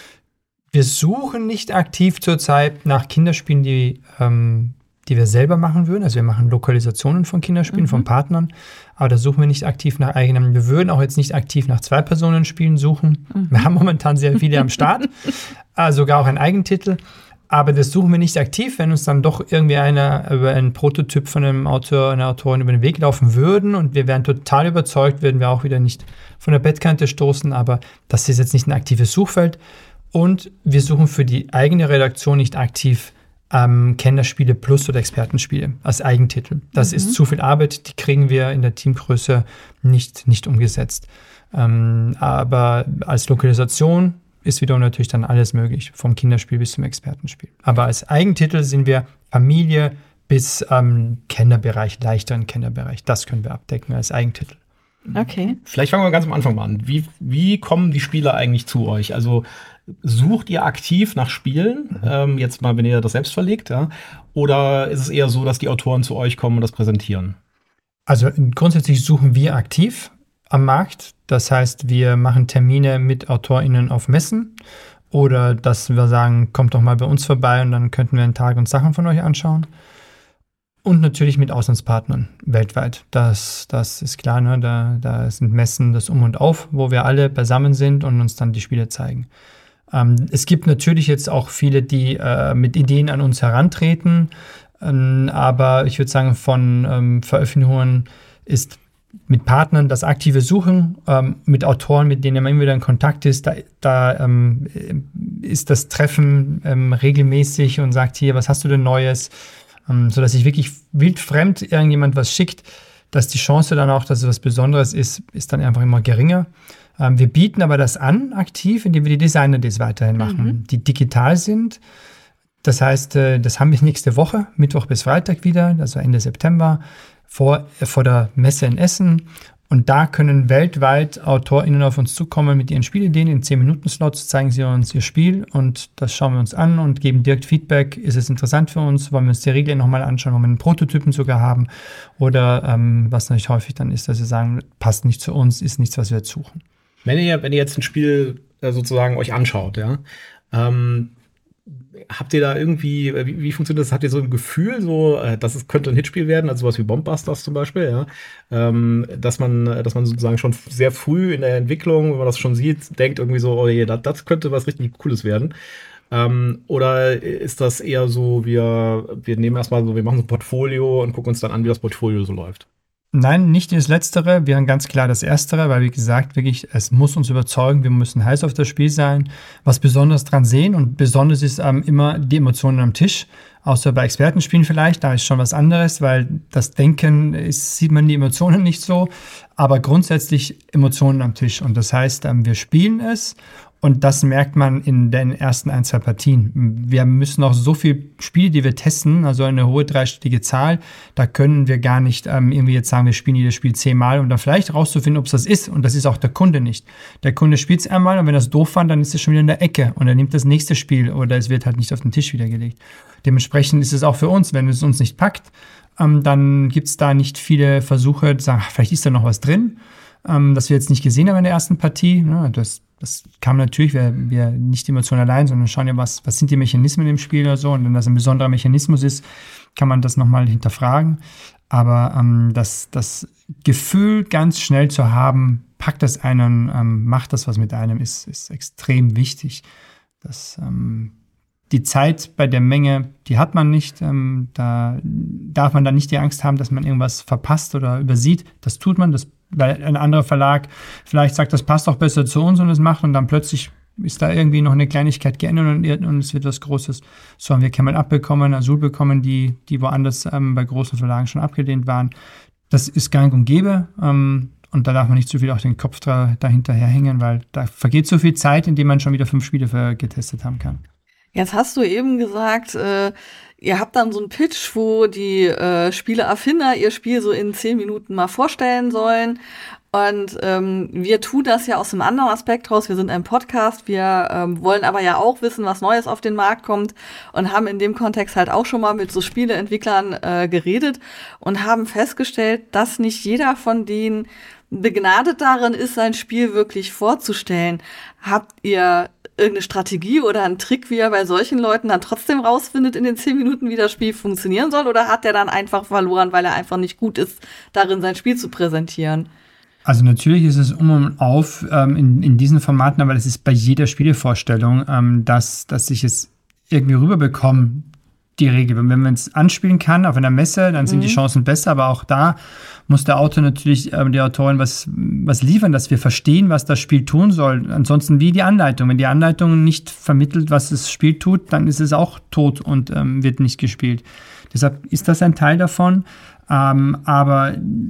Wir suchen nicht aktiv zurzeit nach Kinderspielen, die, ähm, die wir selber machen würden. Also wir machen Lokalisationen von Kinderspielen, mhm. von Partnern, aber da suchen wir nicht aktiv nach eigenen. Wir würden auch jetzt nicht aktiv nach Zwei-Personen-Spielen suchen. Mhm. Wir haben momentan sehr viele am Start, äh, sogar auch einen Eigentitel. Aber das suchen wir nicht aktiv, wenn uns dann doch irgendwie einer über einen Prototyp von einem Autor, einer Autorin über den Weg laufen würden und wir wären total überzeugt, würden wir auch wieder nicht von der Bettkante stoßen, aber das ist jetzt nicht ein aktives Suchfeld. Und wir suchen für die eigene Redaktion nicht aktiv ähm, Kennerspiele plus oder Expertenspiele als Eigentitel. Das mhm. ist zu viel Arbeit, die kriegen wir in der Teamgröße nicht, nicht umgesetzt. Ähm, aber als Lokalisation ist wiederum natürlich dann alles möglich, vom Kinderspiel bis zum Expertenspiel. Aber als Eigentitel sind wir Familie bis ähm, Kennerbereich, leichteren Kennerbereich. Das können wir abdecken als Eigentitel. Okay. Vielleicht fangen wir ganz am Anfang mal an. Wie, wie kommen die Spieler eigentlich zu euch? Also sucht ihr aktiv nach Spielen, mhm. ähm, jetzt mal, wenn ihr das selbst verlegt, ja? Oder ist es eher so, dass die Autoren zu euch kommen und das präsentieren? Also grundsätzlich suchen wir aktiv am Markt. Das heißt, wir machen Termine mit AutorInnen auf Messen oder dass wir sagen, kommt doch mal bei uns vorbei und dann könnten wir einen Tag und Sachen von euch anschauen. Und natürlich mit Auslandspartnern weltweit. Das, das ist klar, ne? da, da sind Messen das Um und Auf, wo wir alle beisammen sind und uns dann die Spiele zeigen. Ähm, es gibt natürlich jetzt auch viele, die äh, mit Ideen an uns herantreten, ähm, aber ich würde sagen, von ähm, Veröffentlichungen ist mit Partnern das aktive Suchen, ähm, mit Autoren, mit denen man immer wieder in Kontakt ist, da, da ähm, ist das Treffen ähm, regelmäßig und sagt, hier, was hast du denn Neues? Ähm, sodass sich wirklich wildfremd irgendjemand was schickt, dass die Chance dann auch, dass es was Besonderes ist, ist dann einfach immer geringer. Ähm, wir bieten aber das an, aktiv, indem wir die Designer das weiterhin machen, mhm. die digital sind. Das heißt, äh, das haben wir nächste Woche, Mittwoch bis Freitag wieder, also Ende September, vor, vor der Messe in Essen. Und da können weltweit AutorInnen auf uns zukommen mit ihren Spielideen. In zehn Minuten Slots zeigen sie uns ihr Spiel und das schauen wir uns an und geben direkt Feedback. Ist es interessant für uns? Wollen wir uns die Regeln nochmal anschauen? Wollen wir einen Prototypen sogar haben? Oder ähm, was natürlich häufig dann ist, dass sie sagen, passt nicht zu uns, ist nichts, was wir jetzt suchen. Wenn ihr, wenn ihr jetzt ein Spiel äh, sozusagen euch anschaut, ja, ähm, habt ihr da irgendwie, wie, wie funktioniert das? Habt ihr so ein Gefühl, so, äh, dass es könnte ein Hitspiel werden, also sowas wie Bombbusters zum Beispiel, ja, ähm, dass man, dass man sozusagen schon sehr früh in der Entwicklung, wenn man das schon sieht, denkt irgendwie so, oh je, das, das könnte was richtig Cooles werden. Ähm, oder ist das eher so, wir, wir nehmen erstmal so, wir machen so ein Portfolio und gucken uns dann an, wie das Portfolio so läuft? Nein, nicht das Letztere, wir haben ganz klar das Erstere, weil wie gesagt, wirklich, es muss uns überzeugen, wir müssen heiß auf das Spiel sein, was besonders dran sehen und besonders ist ähm, immer die Emotionen am Tisch, außer bei Expertenspielen vielleicht, da ist schon was anderes, weil das Denken ist, sieht man die Emotionen nicht so, aber grundsätzlich Emotionen am Tisch und das heißt, ähm, wir spielen es. Und das merkt man in den ersten ein, zwei Partien. Wir müssen auch so viele Spiele, die wir testen, also eine hohe dreistellige Zahl, da können wir gar nicht ähm, irgendwie jetzt sagen, wir spielen jedes Spiel zehnmal, um dann vielleicht rauszufinden, ob es das ist. Und das ist auch der Kunde nicht. Der Kunde spielt es einmal und wenn er es doof fand, dann ist es schon wieder in der Ecke und er nimmt das nächste Spiel oder es wird halt nicht auf den Tisch wiedergelegt. Dementsprechend ist es auch für uns, wenn es uns nicht packt, ähm, dann gibt es da nicht viele Versuche, zu sagen, ach, vielleicht ist da noch was drin, ähm, das wir jetzt nicht gesehen haben in der ersten Partie. Ja, das Das kam natürlich, wir, wir nicht die Emotionen allein, sondern schauen ja, was, was sind die Mechanismen im Spiel oder so. Und wenn das ein besonderer Mechanismus ist, kann man das nochmal hinterfragen. Aber ähm, das, das Gefühl, ganz schnell zu haben, packt das einen, ähm, macht das was mit einem, ist, ist extrem wichtig. Das, ähm, die Zeit bei der Menge, die hat man nicht. Ähm, da darf man dann nicht die Angst haben, dass man irgendwas verpasst oder übersieht. Das tut man, das weil ein anderer Verlag vielleicht sagt, das passt auch besser zu uns und es macht und dann plötzlich ist da irgendwie noch eine Kleinigkeit geändert und, und es wird was Großes. So haben wir Camel Up bekommen, Azul bekommen, die, die woanders ähm, bei großen Verlagen schon abgelehnt waren. Das ist gang und gäbe ähm, und da darf man nicht zu viel auch den Kopf da, dahinter herhängen, weil da vergeht so viel Zeit, indem man schon wieder fünf Spiele für, getestet haben kann. Jetzt hast du eben gesagt, äh, ihr habt dann so einen Pitch, wo die äh, Spieleerfinder ihr Spiel so in zehn Minuten mal vorstellen sollen. Und ähm, wir tun das ja aus einem anderen Aspekt raus. Wir sind ein Podcast, wir ähm, wollen aber ja auch wissen, was Neues auf den Markt kommt und haben in dem Kontext halt auch schon mal mit so Spieleentwicklern äh, geredet und haben festgestellt, dass nicht jeder von denen begnadet darin ist, sein Spiel wirklich vorzustellen. Habt ihr irgendeine Strategie oder einen Trick, wie er bei solchen Leuten dann trotzdem rausfindet in den zehn Minuten, wie das Spiel funktionieren soll? Oder hat er dann einfach verloren, weil er einfach nicht gut ist, darin sein Spiel zu präsentieren? Also natürlich ist es um und auf ähm, in, in diesen Formaten, aber das ist bei jeder Spielevorstellung, ähm, dass, dass ich es irgendwie rüberbekomme, die Regel. Wenn man es anspielen kann auf einer Messe, dann sind mhm. die Chancen besser, aber auch da muss der Autor natürlich, äh, die Autorin was, was liefern, dass wir verstehen, was das Spiel tun soll. Ansonsten wie die Anleitung. Wenn die Anleitung nicht vermittelt, was das Spiel tut, dann ist es auch tot und ähm, wird nicht gespielt. Deshalb ist das ein Teil davon. Ähm, aber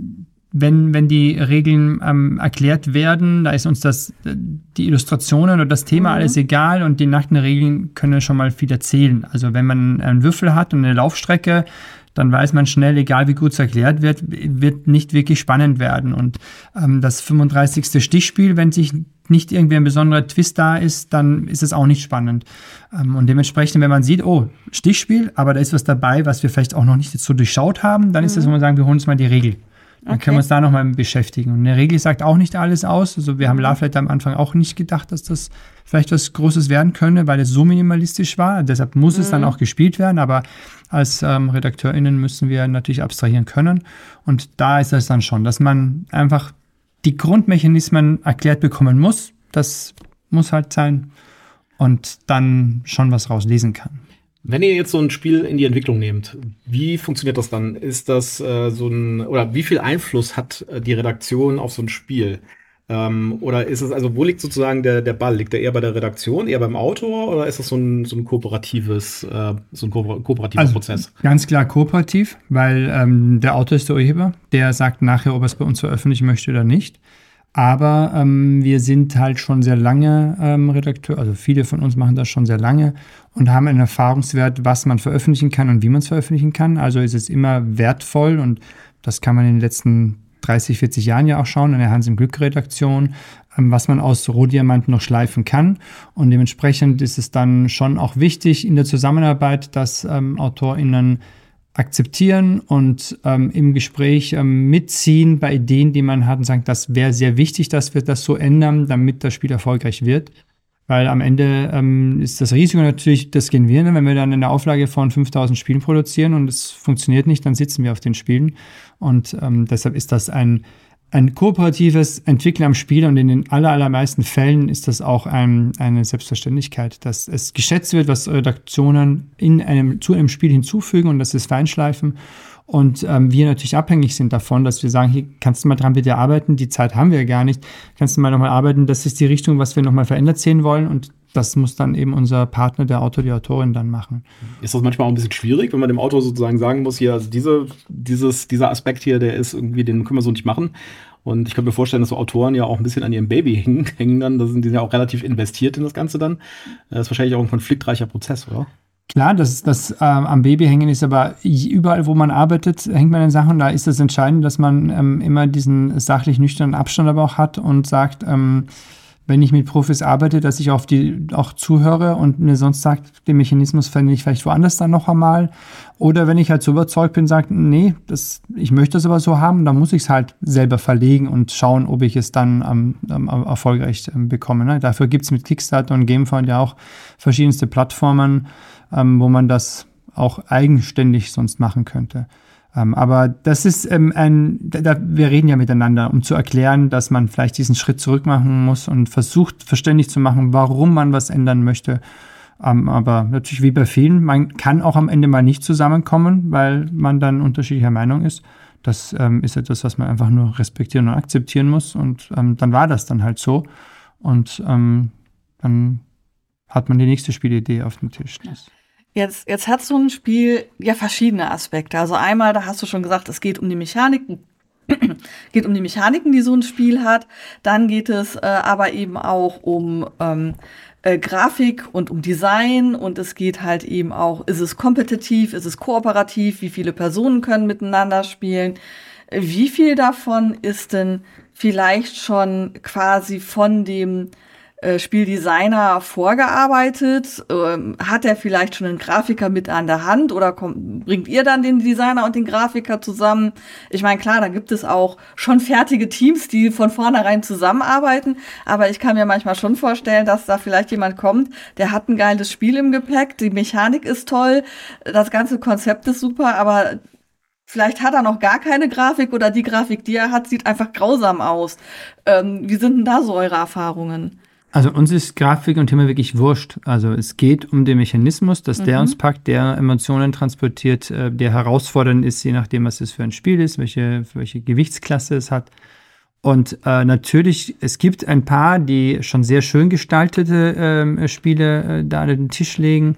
Wenn, wenn die Regeln ähm, erklärt werden, da ist uns das, die Illustrationen oder das Thema mhm. alles egal und die nackten Regeln können schon mal viel erzählen. Also wenn man einen Würfel hat und eine Laufstrecke, dann weiß man schnell, egal wie gut es erklärt wird, wird nicht wirklich spannend werden. Und ähm, das fünfunddreißigste Stichspiel, wenn sich nicht irgendwie ein besonderer Twist da ist, dann ist es auch nicht spannend. Ähm, und dementsprechend, wenn man sieht, oh, Stichspiel, aber da ist was dabei, was wir vielleicht auch noch nicht jetzt so durchschaut haben, dann mhm. ist das, wo man sagen, wir holen uns mal die Regel. Dann okay. können wir uns da nochmal beschäftigen. Und eine Regel sagt auch nicht alles aus. Also wir haben Love Letter am Anfang auch nicht gedacht, dass das vielleicht was Großes werden könne, weil es so minimalistisch war. Deshalb muss mhm. es dann auch gespielt werden. Aber als ähm, RedakteurInnen müssen wir natürlich abstrahieren können. Und da ist es dann schon, dass man einfach die Grundmechanismen erklärt bekommen muss. Das muss halt sein. Und dann schon was rauslesen kann. Wenn ihr jetzt so ein Spiel in die Entwicklung nehmt, wie funktioniert das dann? Ist das äh, so ein, oder wie viel Einfluss hat äh, die Redaktion auf so ein Spiel? Ähm, oder ist es, also wo liegt sozusagen der, der Ball? Liegt der eher bei der Redaktion, eher beim Autor oder ist das so ein, so ein kooperatives, äh, so ein ko- kooperativer also, Prozess? Ganz klar kooperativ, weil ähm, der Autor ist der Urheber, der sagt nachher, ob er es bei uns veröffentlichen möchte oder nicht. Aber ähm, wir sind halt schon sehr lange ähm, Redakteur, also viele von uns machen das schon sehr lange und haben einen Erfahrungswert, was man veröffentlichen kann und wie man es veröffentlichen kann. Also ist es immer wertvoll und das kann man in den letzten dreißig, vierzig Jahren ja auch schauen, in der Hans im Glück-Redaktion, ähm, was man aus Rohdiamanten noch schleifen kann. Und dementsprechend ist es dann schon auch wichtig in der Zusammenarbeit, dass ähm, AutorInnen akzeptieren und ähm, im Gespräch ähm, mitziehen bei Ideen, die man hat und sagen, das wäre sehr wichtig, dass wir das so ändern, damit das Spiel erfolgreich wird. Weil am Ende ähm, ist das Risiko natürlich das Genierne, wenn wir dann eine Auflage von fünftausend Spielen produzieren und es funktioniert nicht, dann sitzen wir auf den Spielen. Und ähm, deshalb ist das ein, ein kooperatives Entwickeln am Spiel und in den aller, allermeisten Fällen ist das auch ein, eine Selbstverständlichkeit, dass es geschätzt wird, was Redaktionen in einem, zu einem Spiel hinzufügen und dass es feinschleifen. Und ähm, wir natürlich abhängig sind davon, dass wir sagen, hier kannst du mal dran bitte arbeiten, die Zeit haben wir ja gar nicht, kannst du mal nochmal arbeiten, das ist die Richtung, was wir nochmal verändert sehen wollen und das muss dann eben unser Partner, der Autor, die Autorin dann machen. Ist das manchmal auch ein bisschen schwierig, wenn man dem Autor sozusagen sagen muss, hier, also diese, dieses, dieser Aspekt hier, der ist irgendwie, den können wir so nicht machen. Und ich kann mir vorstellen, dass so Autoren ja auch ein bisschen an ihrem Baby hängen, hängen dann, da sind die ja auch relativ investiert in das Ganze dann. Das ist wahrscheinlich auch ein konfliktreicher Prozess, oder? Klar, dass das äh, am Baby hängen ist, aber überall, wo man arbeitet, hängt man an Sachen. Da ist es entscheidend, dass man ähm, immer diesen sachlich nüchternen Abstand aber auch hat und sagt, ähm, wenn ich mit Profis arbeite, dass ich auf die auch zuhöre und mir sonst sagt, den Mechanismus fände ich vielleicht woanders dann noch einmal. Oder wenn ich halt so überzeugt bin, sagt, nee, das, ich möchte das aber so haben, dann muss ich es halt selber verlegen und schauen, ob ich es dann ähm, ähm, erfolgreich ähm, bekomme. Ne? Dafür gibt es mit Kickstarter und Gamefound ja auch verschiedenste Plattformen, ähm, wo man das auch eigenständig sonst machen könnte. Ähm, aber das ist ähm, ein, da, wir reden ja miteinander, um zu erklären, dass man vielleicht diesen Schritt zurück machen muss und versucht, verständlich zu machen, warum man was ändern möchte. Ähm, aber natürlich wie bei vielen, man kann auch am Ende mal nicht zusammenkommen, weil man dann unterschiedlicher Meinung ist. Das ähm, ist etwas, was man einfach nur respektieren und akzeptieren muss. Und ähm, dann war das dann halt so. Und ähm, dann hat man die nächste Spielidee auf dem Tisch. Das Jetzt, jetzt hat so ein Spiel ja verschiedene Aspekte. Also einmal, da hast du schon gesagt, es geht um die Mechaniken, geht um die Mechaniken, die so ein Spiel hat. Dann geht es äh, aber eben auch um ähm, äh, Grafik und um Design. Und es geht halt eben auch, ist es kompetitiv, ist es kooperativ, wie viele Personen können miteinander spielen. Wie viel davon ist denn vielleicht schon quasi von dem Spieldesigner vorgearbeitet? Ähm, hat er vielleicht schon einen Grafiker mit an der Hand oder kommt, bringt ihr dann den Designer und den Grafiker zusammen? Ich meine, klar, da gibt es auch schon fertige Teams, die von vornherein zusammenarbeiten, aber ich kann mir manchmal schon vorstellen, dass da vielleicht jemand kommt, der hat ein geiles Spiel im Gepäck, die Mechanik ist toll, das ganze Konzept ist super, aber vielleicht hat er noch gar keine Grafik oder die Grafik, die er hat, sieht einfach grausam aus. Ähm, wie sind denn da so eure Erfahrungen? Also uns ist Grafik und Thema wirklich wurscht. Also es geht um den Mechanismus, dass mhm. der uns packt, der Emotionen transportiert, der herausfordernd ist, je nachdem, was es für ein Spiel ist, welche, welche Gewichtsklasse es hat. Und äh, natürlich, es gibt ein paar, die schon sehr schön gestaltete äh, Spiele äh, da an den Tisch legen.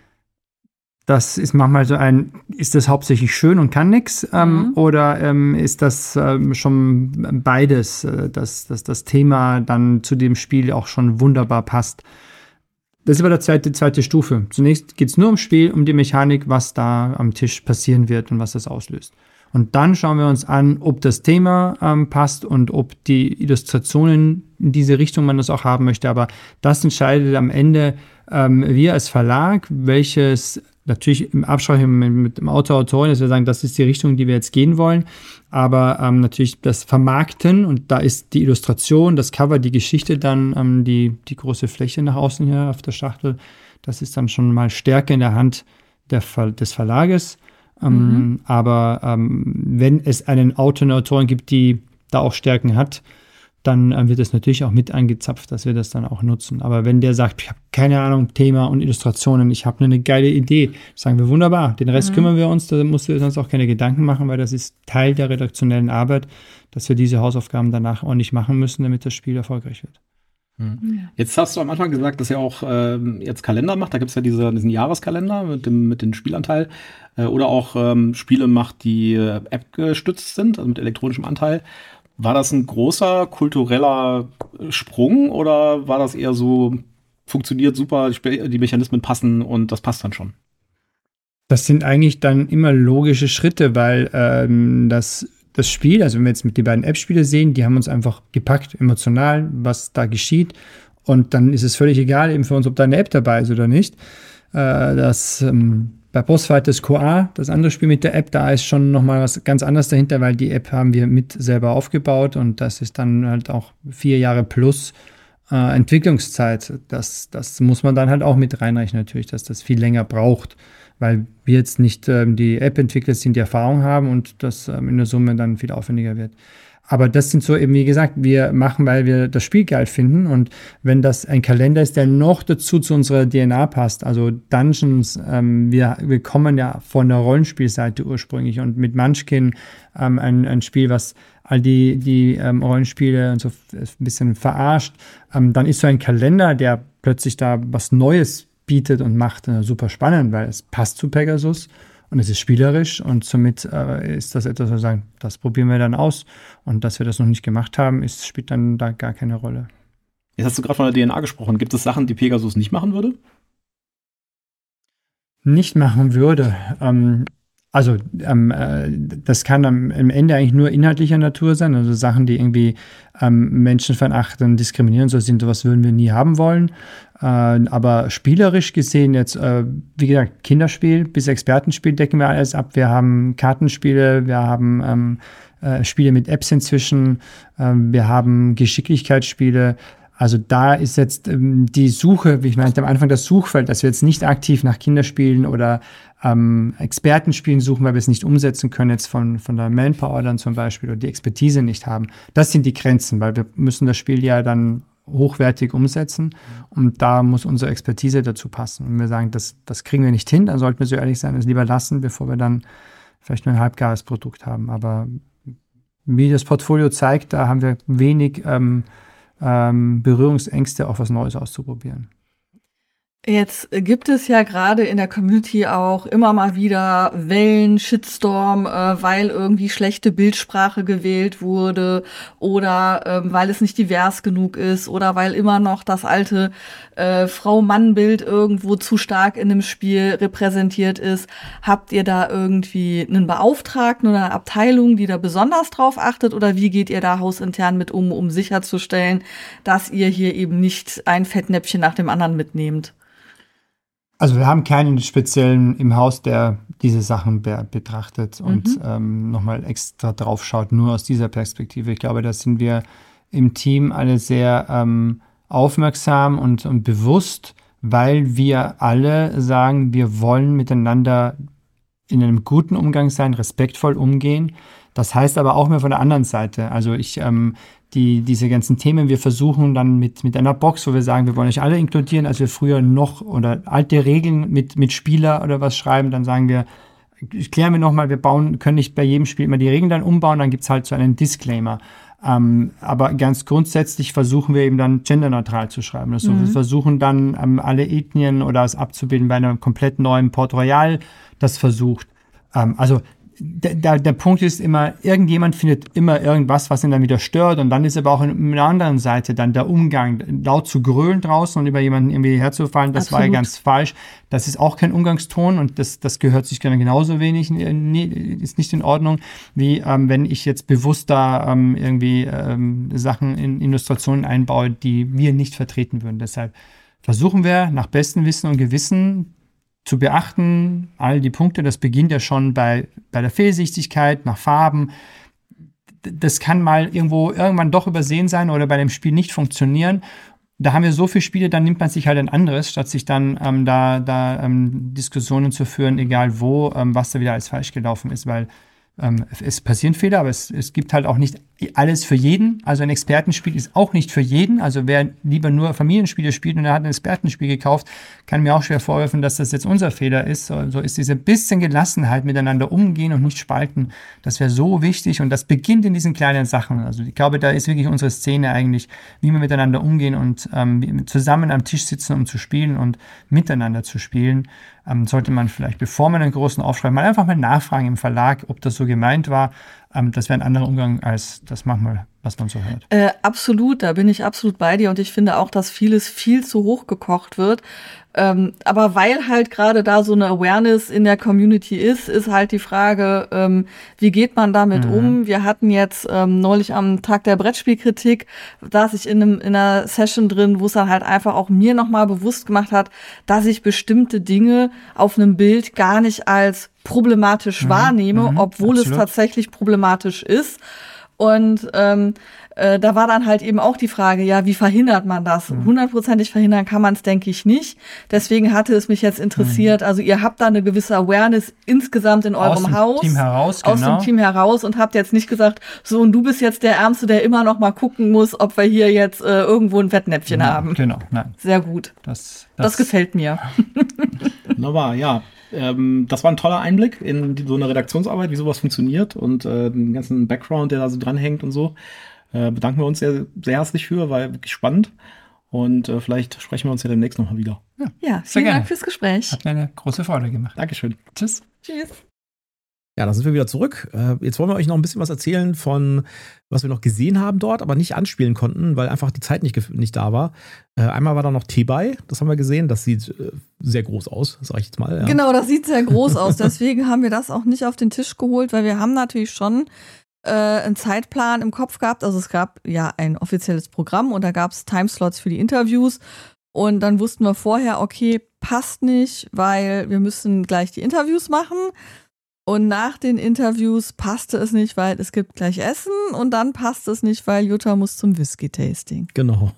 Das ist manchmal so ein, ist das hauptsächlich schön und kann nix? Ähm, mhm. Oder ähm, ist das ähm, schon beides, äh, dass, dass das Thema dann zu dem Spiel auch schon wunderbar passt? Das ist aber die zweite, zweite Stufe. Zunächst geht es nur ums Spiel, um die Mechanik, was da am Tisch passieren wird und was das auslöst. Und dann schauen wir uns an, ob das Thema ähm, passt und ob die Illustrationen in diese Richtung man das auch haben möchte. Aber das entscheidet am Ende ähm, wir als Verlag, welches natürlich im Absprache mit, mit dem Autor, Autorin, dass wir sagen, das ist die Richtung, die wir jetzt gehen wollen. Aber ähm, natürlich das Vermarkten und da ist die Illustration, das Cover, die Geschichte dann, ähm, die, die große Fläche nach außen hier auf der Schachtel, das ist dann schon mal stärker in der Hand der Ver- des Verlages. Ähm, mhm. Aber ähm, wenn es einen Autor, eine Autorin gibt, die da auch Stärken hat, dann äh, wird es natürlich auch mit angezapft, dass wir das dann auch nutzen. Aber wenn der sagt, ich habe keine Ahnung, Thema und Illustrationen, ich habe eine geile Idee, sagen wir wunderbar, den Rest mhm. kümmern wir uns, da musst du dir sonst auch keine Gedanken machen, weil das ist Teil der redaktionellen Arbeit, dass wir diese Hausaufgaben danach ordentlich machen müssen, damit das Spiel erfolgreich wird. Mhm. Jetzt hast du am Anfang gesagt, dass ihr auch ähm, jetzt Kalender macht. Da gibt es ja diese, diesen Jahreskalender mit dem, mit dem Spielanteil. Äh, oder auch ähm, Spiele macht, die äh, App-gestützt sind, also mit elektronischem Anteil. War das ein großer kultureller Sprung oder war das eher so, funktioniert super, die Mechanismen passen und das passt dann schon? Das sind eigentlich dann immer logische Schritte, weil ähm, das das Spiel, also wenn wir jetzt mit den beiden App-Spiele sehen, die haben uns einfach gepackt, emotional, was da geschieht. Und dann ist es völlig egal eben für uns, ob da eine App dabei ist oder nicht. Äh, das ähm, bei Bossfighters Q A, das andere Spiel mit der App, da ist schon nochmal was ganz anderes dahinter, weil die App haben wir mit selber aufgebaut und das ist dann halt auch vier Jahre plus äh, Entwicklungszeit. Das, das muss man dann halt auch mit reinrechnen natürlich, dass das viel länger braucht, weil wir jetzt nicht ähm, die App-Entwickler sind, die Erfahrung haben und das ähm, in der Summe dann viel aufwendiger wird. Aber das sind so eben, wie gesagt, wir machen, weil wir das Spiel geil finden. Und wenn das ein Kalender ist, der noch dazu zu unserer D N A passt, also Dungeons, ähm, wir, wir kommen ja von der Rollenspielseite ursprünglich und mit Munchkin ähm, ein, ein Spiel, was all die, die ähm, Rollenspiele und so ein bisschen verarscht, ähm, dann ist so ein Kalender, der plötzlich da was Neues bietet und macht, äh, super spannend, weil es passt zu Pegasus. Und es ist spielerisch und somit äh, ist das etwas, wo wir sagen, das probieren wir dann aus. Und dass wir das noch nicht gemacht haben, ist, spielt dann da gar keine Rolle. Jetzt hast du gerade von der D N A gesprochen. Gibt es Sachen, die Pegasus nicht machen würde? Nicht machen würde. Ähm, also ähm, äh, das kann am, am Ende eigentlich nur inhaltlicher Natur sein. Also Sachen, die irgendwie ähm, Menschen verachten, diskriminieren, so sind, sowas würden wir nie haben wollen. Äh, aber spielerisch gesehen jetzt, äh, wie gesagt, Kinderspiel bis Expertenspiel decken wir alles ab. Wir haben Kartenspiele, wir haben ähm, äh, Spiele mit Apps inzwischen, äh, wir haben Geschicklichkeitsspiele. Also da ist jetzt ähm, die Suche, wie ich meinte am Anfang, das Suchfeld, dass wir jetzt nicht aktiv nach Kinderspielen oder ähm, Expertenspielen suchen, weil wir es nicht umsetzen können, jetzt von, von der Manpower dann zum Beispiel oder die Expertise nicht haben. Das sind die Grenzen, weil wir müssen das Spiel ja dann hochwertig umsetzen und da muss unsere Expertise dazu passen. Und wir sagen, das, das kriegen wir nicht hin, dann sollten wir so ehrlich sein, es lieber lassen, bevor wir dann vielleicht nur ein halbgares Produkt haben. Aber wie das Portfolio zeigt, da haben wir wenig ähm, ähm, Berührungsängste, auch was Neues auszuprobieren. Jetzt gibt es ja gerade in der Community auch immer mal wieder Wellen, Shitstorm, äh, weil irgendwie schlechte Bildsprache gewählt wurde oder ähm, weil es nicht divers genug ist oder weil immer noch das alte äh, Frau-Mann-Bild irgendwo zu stark in dem Spiel repräsentiert ist. Habt ihr da irgendwie einen Beauftragten oder eine Abteilung, die da besonders drauf achtet oder wie geht ihr da hausintern mit um, um sicherzustellen, dass ihr hier eben nicht ein Fettnäpfchen nach dem anderen mitnehmt? Also wir haben keinen speziellen im Haus, der diese Sachen be- betrachtet und mhm. ähm, nochmal extra drauf schaut, nur aus dieser Perspektive. Ich glaube, da sind wir im Team alle sehr ähm, aufmerksam und, und bewusst, weil wir alle sagen, wir wollen miteinander in einem guten Umgang sein, respektvoll umgehen. Das heißt aber auch mehr von der anderen Seite. Also ich ähm, Die, diese ganzen Themen, wir versuchen dann mit, mit einer Box, wo wir sagen, wir wollen euch alle inkludieren, als wir früher noch oder alte Regeln mit, mit Spieler oder was schreiben, dann sagen wir, klären wir nochmal, wir bauen, können nicht bei jedem Spiel immer die Regeln dann umbauen, dann gibt es halt so einen Disclaimer. Ähm, aber ganz grundsätzlich versuchen wir eben dann genderneutral zu schreiben. Also mhm. wir versuchen dann ähm, alle Ethnien oder es abzubilden bei einem komplett neuen Port Royal, das versucht. Ähm, also Der, der, der Punkt ist immer, irgendjemand findet immer irgendwas, was ihn dann wieder stört und dann ist aber auch auf einer anderen Seite dann der Umgang, laut zu grölen draußen und über jemanden irgendwie herzufallen, das Absolut. War ja ganz falsch. Das ist auch kein Umgangston und das, das gehört sich dann genauso wenig, nee, ist nicht in Ordnung, wie ähm, wenn ich jetzt bewusst da ähm, irgendwie ähm, Sachen in Illustrationen einbaue, die wir nicht vertreten würden. Deshalb versuchen wir nach bestem Wissen und Gewissen zu beachten, all die Punkte, das beginnt ja schon bei, bei der Fehlsichtigkeit, nach Farben. Das kann mal irgendwo irgendwann doch übersehen sein oder bei dem Spiel nicht funktionieren. Da haben wir so viele Spiele, dann nimmt man sich halt ein anderes, statt sich dann ähm, da, da ähm, Diskussionen zu führen, egal wo, ähm, was da wieder als falsch gelaufen ist, weil ähm, es passieren Fehler, aber es, es gibt halt auch nicht alles für jeden. Also ein Expertenspiel ist auch nicht für jeden. Also wer lieber nur Familienspiele spielt und er hat ein Expertenspiel gekauft, kann mir auch schwer vorwerfen, dass das jetzt unser Fehler ist. So, so ist diese bisschen Gelassenheit miteinander umgehen und nicht spalten. Das wäre so wichtig und das beginnt in diesen kleinen Sachen. Also ich glaube, da ist wirklich unsere Szene eigentlich, wie wir miteinander umgehen und ähm, zusammen am Tisch sitzen, um zu spielen und miteinander zu spielen. Ähm, sollte man vielleicht, bevor man einen großen Aufschrei, mal einfach mal nachfragen im Verlag, ob das so gemeint war. ähm, das wäre ein anderer Umgang als das manchmal, was man so hört. Äh, absolut, da bin ich absolut bei dir und ich finde auch, dass vieles viel zu hoch gekocht wird. Ähm, aber weil halt gerade da so eine Awareness in der Community ist, ist halt die Frage, ähm, wie geht man damit mhm. um? Wir hatten jetzt ähm, neulich am Tag der Brettspielkritik, saß ich in, einem, in einer Session drin, wo es dann halt einfach auch mir nochmal bewusst gemacht hat, dass ich bestimmte Dinge auf einem Bild gar nicht als problematisch mhm. wahrnehme, mhm. obwohl Absolut. es tatsächlich problematisch ist. Und ähm, äh, da war dann halt eben auch die Frage, ja, wie verhindert man das? Hundertprozentig verhindern kann man es, denke ich, nicht. Deswegen hatte es mich jetzt interessiert. Mhm. Also ihr habt da eine gewisse Awareness insgesamt in eurem aus dem Haus. Team heraus, aus genau. dem Team heraus und habt jetzt nicht gesagt, so, und du bist jetzt der Ärmste, der immer noch mal gucken muss, ob wir hier jetzt äh, irgendwo ein Fettnäpfchen ja, haben. Genau, nein. Sehr gut. Das, das, das gefällt mir. Wunderbar, ja. Ähm, das war ein toller Einblick in die, so eine Redaktionsarbeit, wie sowas funktioniert und äh, den ganzen Background, der da so dranhängt und so. Äh, bedanken wir uns sehr, sehr herzlich für, war wirklich spannend. Und äh, vielleicht sprechen wir uns ja demnächst nochmal wieder. Ja, ja vielen gerne. Dank fürs Gespräch. Hat mir eine große Freude gemacht. Dankeschön. Tschüss. Tschüss. Ja, da sind wir wieder zurück. Äh, jetzt wollen wir euch noch ein bisschen was erzählen von, was wir noch gesehen haben dort, aber nicht anspielen konnten, weil einfach die Zeit nicht, nicht da war. Äh, einmal war da noch T-Buy, das haben wir gesehen. Das sieht äh, sehr groß aus, sag ich jetzt mal. Ja. Genau, das sieht sehr groß aus. Deswegen haben wir das auch nicht auf den Tisch geholt, weil wir haben natürlich schon äh, einen Zeitplan im Kopf gehabt. Also es gab ja ein offizielles Programm und da gab es Timeslots für die Interviews. Und dann wussten wir vorher, okay, passt nicht, weil wir müssen gleich die Interviews machen. Und nach den Interviews passte es nicht, weil es gibt gleich Essen und dann passt es nicht, weil Jutta muss zum Whisky-Tasting. Genau.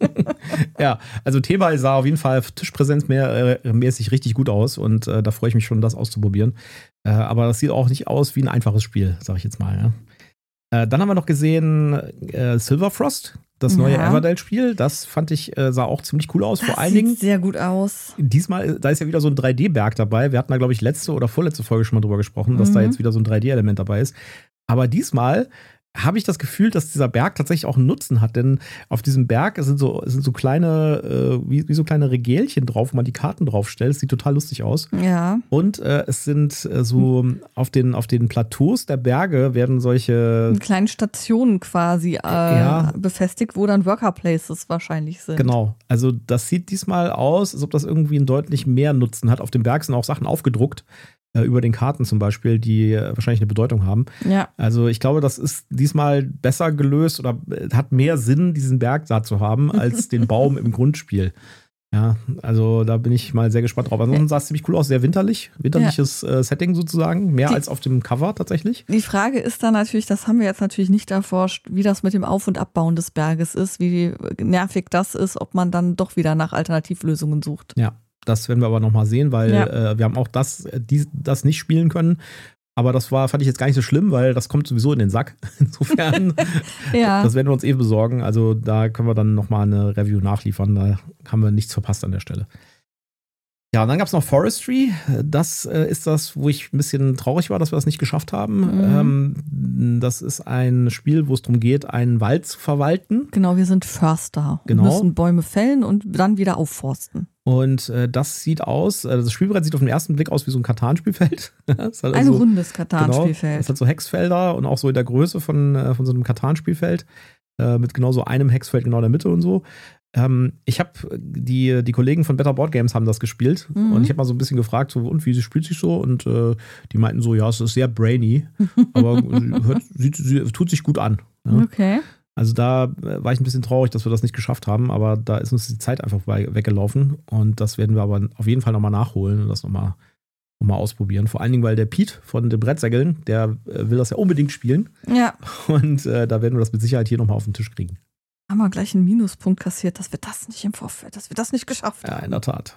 Ja, also T-Buy sah auf jeden Fall tischpräsenzmäßig richtig gut aus und äh, da freue ich mich schon, das auszuprobieren. Äh, aber das sieht auch nicht aus wie ein einfaches Spiel, sag ich jetzt mal. Ja. Äh, dann haben wir noch gesehen äh, Silverfrost. Das neue ja. Everdell-Spiel, das fand ich, äh, sah auch ziemlich cool aus. Das Vor allen Dingen. Sieht sehr gut aus. Diesmal, da ist ja wieder so ein drei D-Berg dabei. Wir hatten da, glaube ich, letzte oder vorletzte Folge schon mal drüber gesprochen, mhm. dass da jetzt wieder so ein drei D-Element dabei ist. Aber diesmal habe ich das Gefühl, dass dieser Berg tatsächlich auch einen Nutzen hat, denn auf diesem Berg sind so, sind so kleine, äh, wie, wie so kleine Regelchen drauf, wo man die Karten draufstellt. Das sieht total lustig aus. Ja. Und äh, es sind äh, so auf den, auf den Plateaus der Berge werden solche kleinen Stationen quasi äh, ja. befestigt, wo dann Worker Places wahrscheinlich sind. Genau. Also das sieht diesmal aus, als ob das irgendwie einen deutlich mehr Nutzen hat. Auf dem Berg sind auch Sachen aufgedruckt. Über den Karten zum Beispiel, die wahrscheinlich eine Bedeutung haben. Ja. Also ich glaube, das ist diesmal besser gelöst oder hat mehr Sinn, diesen Berg da zu haben, als den Baum im Grundspiel. Ja, also da bin ich mal sehr gespannt drauf. Ansonsten sah es ziemlich cool aus, sehr winterlich, winterliches ja. äh, Setting sozusagen, mehr die, als auf dem Cover tatsächlich. Die Frage ist dann natürlich, das haben wir jetzt natürlich nicht erforscht, wie das mit dem Auf- und Abbauen des Berges ist, wie nervig das ist, ob man dann doch wieder nach Alternativlösungen sucht. Ja. Das werden wir aber noch mal sehen, weil ja. äh, wir haben auch das, die, das nicht spielen können. Aber das war, fand ich jetzt gar nicht so schlimm, weil das kommt sowieso in den Sack. Insofern, ja. das werden wir uns eben besorgen. Also da können wir dann noch mal eine Review nachliefern. Da haben wir nichts verpasst an der Stelle. Ja, und dann gab es noch Forestry. Das äh, ist das, wo ich ein bisschen traurig war, dass wir das nicht geschafft haben. Mhm. Ähm, das ist ein Spiel, wo es darum geht, einen Wald zu verwalten. Genau, wir sind Förster. Genau. Wir müssen Bäume fällen und dann wieder aufforsten. Und äh, das sieht aus, äh, das Spielbrett sieht auf den ersten Blick aus wie so ein Katan-Spielfeld. Halt ein also, rundes Katan-Spielfeld. Genau, es hat so Hexfelder und auch so in der Größe von, äh, von so einem Katan-Spielfeld. Äh, mit genau so einem Hexfeld genau in der Mitte und so. Ähm, ich habe, die, die Kollegen von Better Board Games haben das gespielt. Mhm. Und ich habe mal so ein bisschen gefragt, so, und wie sie spielt sich so? Und äh, die meinten so, ja, es ist sehr brainy. aber hört, sieht, sie, tut sich gut an. Ja. Okay. Also da war ich ein bisschen traurig, dass wir das nicht geschafft haben, aber da ist uns die Zeit einfach weggelaufen und das werden wir aber auf jeden Fall nochmal nachholen und das nochmal noch mal ausprobieren. Vor allen Dingen, weil der Pete von den Brettsägeln, der will das ja unbedingt spielen. Ja. Und äh, da werden wir das mit Sicherheit hier nochmal auf den Tisch kriegen. Haben wir gleich einen Minuspunkt kassiert, dass wir das nicht im Vorfeld, dass wir das nicht geschafft haben. Ja, in der Tat.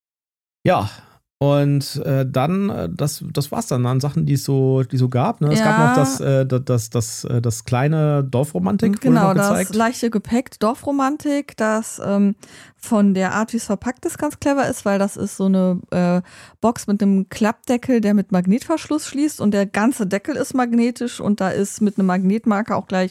Ja. Und äh, dann, äh, das, das war's dann an Sachen, die es so, die so gab. Ne? Es ja. gab noch das, äh, das, das, das, das kleine Dorfromantik. Genau, wurde noch gezeigt. Das leichte Gepäck Dorfromantik, das ähm, von der Art, wie es verpackt ist, ganz clever ist, weil das ist so eine äh, Box mit einem Klappdeckel, der mit Magnetverschluss schließt und der ganze Deckel ist magnetisch und da ist mit einem Magnetmarker auch gleich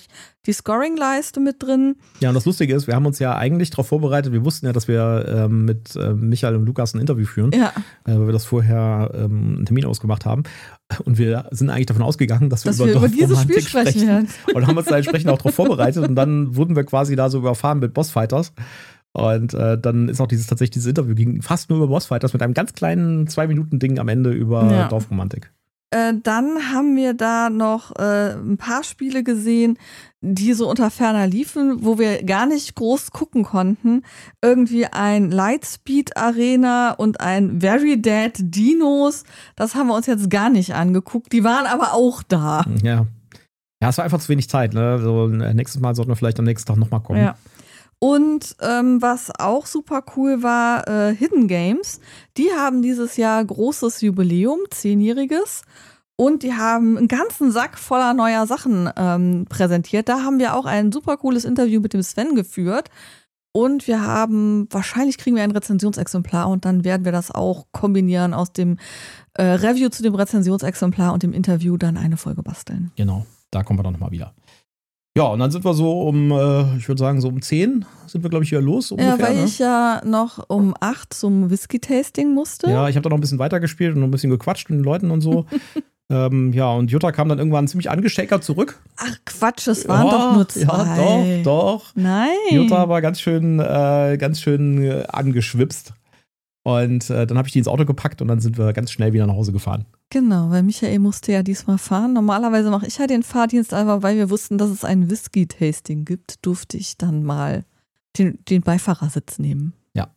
die Scoring-Leiste mit drin. Ja, und das Lustige ist, wir haben uns ja eigentlich darauf vorbereitet, wir wussten ja, dass wir ähm, mit äh, Michael und Lukas ein Interview führen, Ja. äh, weil wir das vorher ähm, einen Termin ausgemacht haben. Und wir sind eigentlich davon ausgegangen, dass wir Dass über wir über dieses Spiel Dorfromantik sprechen sprechen. werden. Und haben uns da entsprechend auch darauf vorbereitet. Und dann wurden wir quasi da so überfahren mit Bossfighters. Und äh, dann ist auch dieses tatsächlich dieses Interview ging fast nur über Bossfighters mit einem ganz kleinen zwei-Minuten-Ding am Ende über Ja. Dorfromantik. Äh, dann haben wir da noch äh, ein paar Spiele gesehen, die so unter ferner liefen, wo wir gar nicht groß gucken konnten. Irgendwie ein Lightspeed Arena und ein Very Dead Dinos. Das haben wir uns jetzt gar nicht angeguckt. Die waren aber auch da. Ja. Ja, es war einfach zu wenig Zeit. Ne? So, nächstes Mal sollten wir vielleicht am nächsten Tag nochmal kommen. Ja. Und ähm, was auch super cool war, äh, Hidden Games. Die haben dieses Jahr großes Jubiläum, zehnjähriges. Und die haben einen ganzen Sack voller neuer Sachen ähm, präsentiert. Da haben wir auch ein super cooles Interview mit dem Sven geführt. Und wir haben, wahrscheinlich kriegen wir ein Rezensionsexemplar und dann werden wir das auch kombinieren aus dem äh, Review zu dem Rezensionsexemplar und dem Interview dann eine Folge basteln. Genau, da kommen wir dann nochmal wieder. Ja, und dann sind wir so um, äh, ich würde sagen, so um zehn sind wir, glaube ich, hier los. Ungefähr, Ja, weil ne? ich ja noch um acht zum Whisky-Tasting musste. Ja, ich habe da noch ein bisschen weitergespielt und noch ein bisschen gequatscht mit den Leuten und so. ähm, ja, und Jutta kam dann irgendwann ziemlich angeschäkert zurück. Ach Quatsch, es waren Ja, doch nur zwei. Ja, doch, doch. Nein. Jutta war ganz schön, äh, ganz schön äh, angeschwipst. Und äh, dann habe ich die ins Auto gepackt und dann sind wir ganz schnell wieder nach Hause gefahren. Genau, weil Michael musste ja diesmal fahren. Normalerweise mache ich ja den Fahrdienst, aber weil wir wussten, dass es ein Whisky-Tasting gibt, durfte ich dann mal den, den Beifahrersitz nehmen.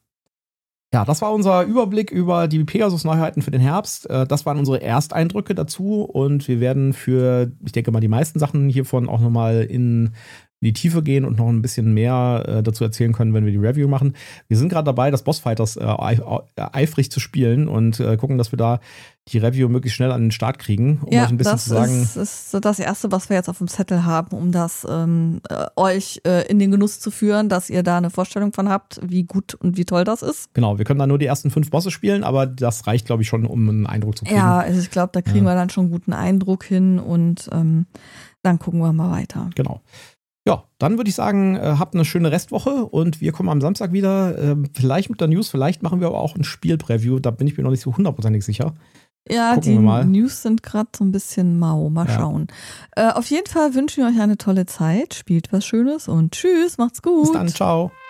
Ja, das war unser Überblick über die Pegasus-Neuheiten für den Herbst. Äh, Das waren unsere Ersteindrücke dazu und wir werden für, ich denke mal, die meisten Sachen hiervon auch nochmal in die Tiefe gehen und noch ein bisschen mehr äh, dazu erzählen können, wenn wir die Review machen. Wir sind gerade dabei, das Bossfighters äh, eif- eifrig zu spielen und äh, gucken, dass wir da die Review möglichst schnell an den Start kriegen, um ja, euch ein bisschen das zu sagen. ist, ist so das Erste, was wir jetzt auf dem Zettel haben, um das ähm, äh, euch äh, in den Genuss zu führen, dass ihr da eine Vorstellung von habt, wie gut und wie toll das ist. Genau, wir können da nur die ersten fünf Bosse spielen, aber das reicht, glaube ich, schon, um einen Eindruck zu kriegen. Ja, also ich glaube, da kriegen Ja. wir dann schon einen guten Eindruck hin und ähm, dann gucken wir mal weiter. Genau. Ja, dann würde ich sagen, äh, habt eine schöne Restwoche und wir kommen am Samstag wieder. Ähm, vielleicht mit der News, vielleicht machen wir aber auch ein Spielpreview. Da bin ich mir noch nicht so hundertprozentig sicher. Ja, Gucken die wir mal. News sind gerade so ein bisschen mau. Mal Ja. schauen. Äh, auf jeden Fall wünschen wir euch eine tolle Zeit. Spielt was Schönes und tschüss, macht's gut. Bis dann, ciao.